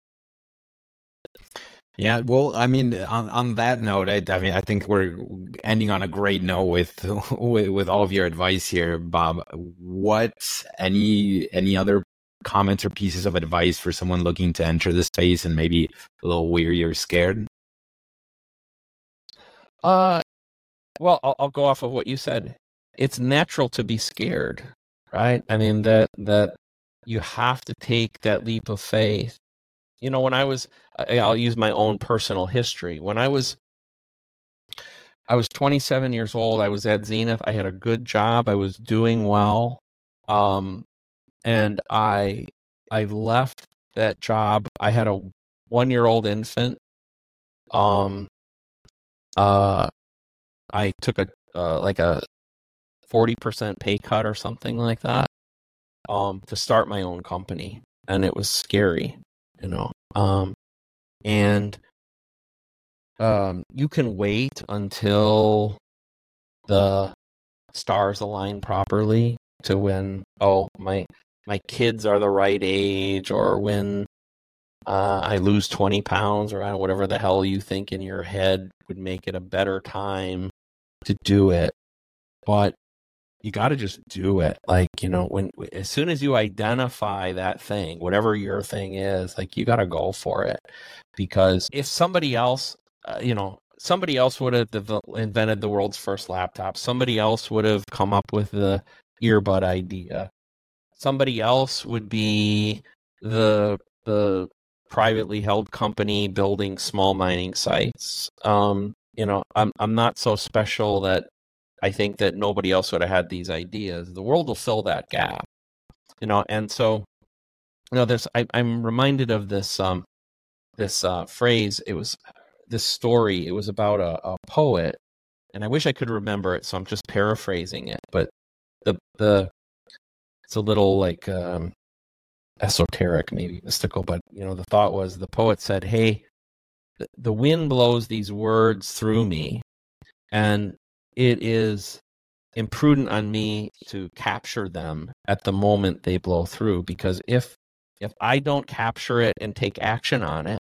Yeah, well, I mean, on, on that note, I, I mean, I think we're ending on a great note with, with with all of your advice here, Bob. What any any other comments or pieces of advice for someone looking to enter the space and maybe a little weary or scared? Uh, well, I'll, I'll go off of what you said. It's natural to be scared, right? I mean, that that you have to take that leap of faith. You know, when I was, I'll use my own personal history. When I was, I was twenty-seven years old. I was at Zenith. I had a good job. I was doing well, um, and I, I left that job. I had a one-year-old infant. Um, uh, I took a uh, like a forty percent pay cut or something like that, um, to start my own company, and it was scary. You know, um, and um, you can wait until the stars align properly to when, oh, my my kids are the right age, or when uh, I lose twenty pounds, or whatever the hell you think in your head would make it a better time to do it. But you got to just do it. Like, you know, when as soon as you identify that thing, whatever your thing is, like, you got to go for it. Because if somebody else, uh, you know, somebody else would have dev- invented the world's first laptop, somebody else would have come up with the earbud idea, somebody else would be the the privately held company building small mining sites. Um, you know, I'm I'm not so special that I think that nobody else would have had these ideas. The world will fill that gap, you know. And so, you know, there's I, I'm reminded of this um, this uh, phrase. It was this story. It was about a, a poet, and I wish I could remember it. So I'm just paraphrasing it. But the the it's a little like um, esoteric, maybe mystical. But you know, the thought was, the poet said, "Hey, the, the wind blows these words through me, and it is imprudent on me to capture them at the moment they blow through, because if if I don't capture it and take action on it,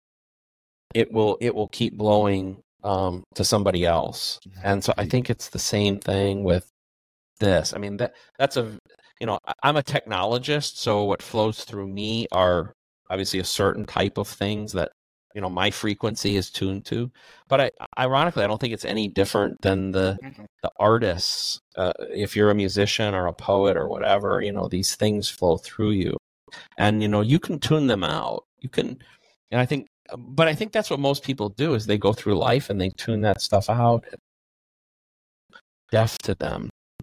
it will it will keep blowing um, to somebody else." And so I think it's the same thing with this. I mean, that that's a you know I'm a technologist, so what flows through me are obviously a certain type of things that, you know, my frequency is tuned to. But I, ironically, I don't think it's any different than the the artists. Uh, if you're a musician or a poet or whatever, you know, these things flow through you, and you know, you can tune them out. You can, and I think, but I think that's what most people do, is they go through life and they tune that stuff out. Deaf to them,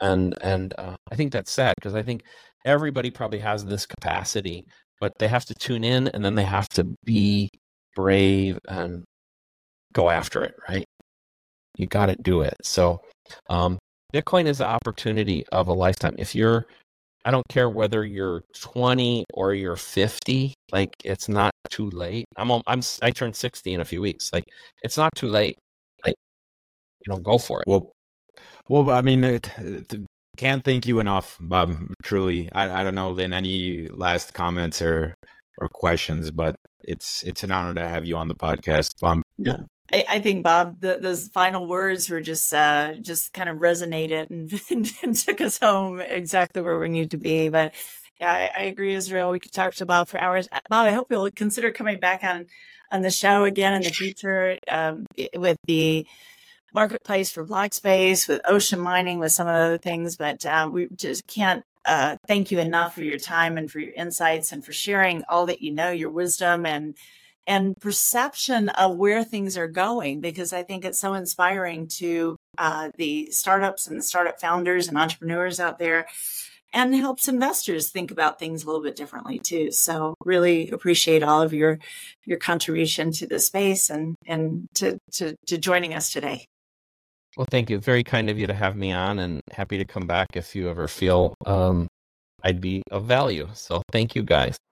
And and uh, I think that's sad because I think everybody probably has this capacity, but they have to tune in and then they have to be brave and go after it, right? You got to do it. So um, Bitcoin is the opportunity of a lifetime. If you're, I don't care whether you're twenty or you're fifty, like it's not too late. I'm, I'm, I turned sixty in a few weeks. Like it's not too late. Like, you know, go for it. Well, well, I mean, it, it, can't thank you enough, Bob. Truly, I, I don't know, Lynn, any last comments or or questions, but it's it's an honor to have you on the podcast, Bob. Yeah. I, I think, Bob, the, those final words were just uh, just kind of resonated and, and took us home exactly where we need to be. But yeah, I, I agree, Israel. We could talk to Bob for hours. Bob, I hope you'll consider coming back on on the show again in the future um, with the marketplace for block space, with ocean mining, with some of the other things. But uh, we just can't uh, thank you enough for your time and for your insights and for sharing all that you know, your wisdom and and perception of where things are going, because I think it's so inspiring to uh, the startups and the startup founders and entrepreneurs out there, and helps investors think about things a little bit differently too. So really appreciate all of your your contribution to the space and and to to, to joining us today. Well, thank you. Very kind of you to have me on, and happy to come back if you ever feel um, I'd be of value. So thank you, guys.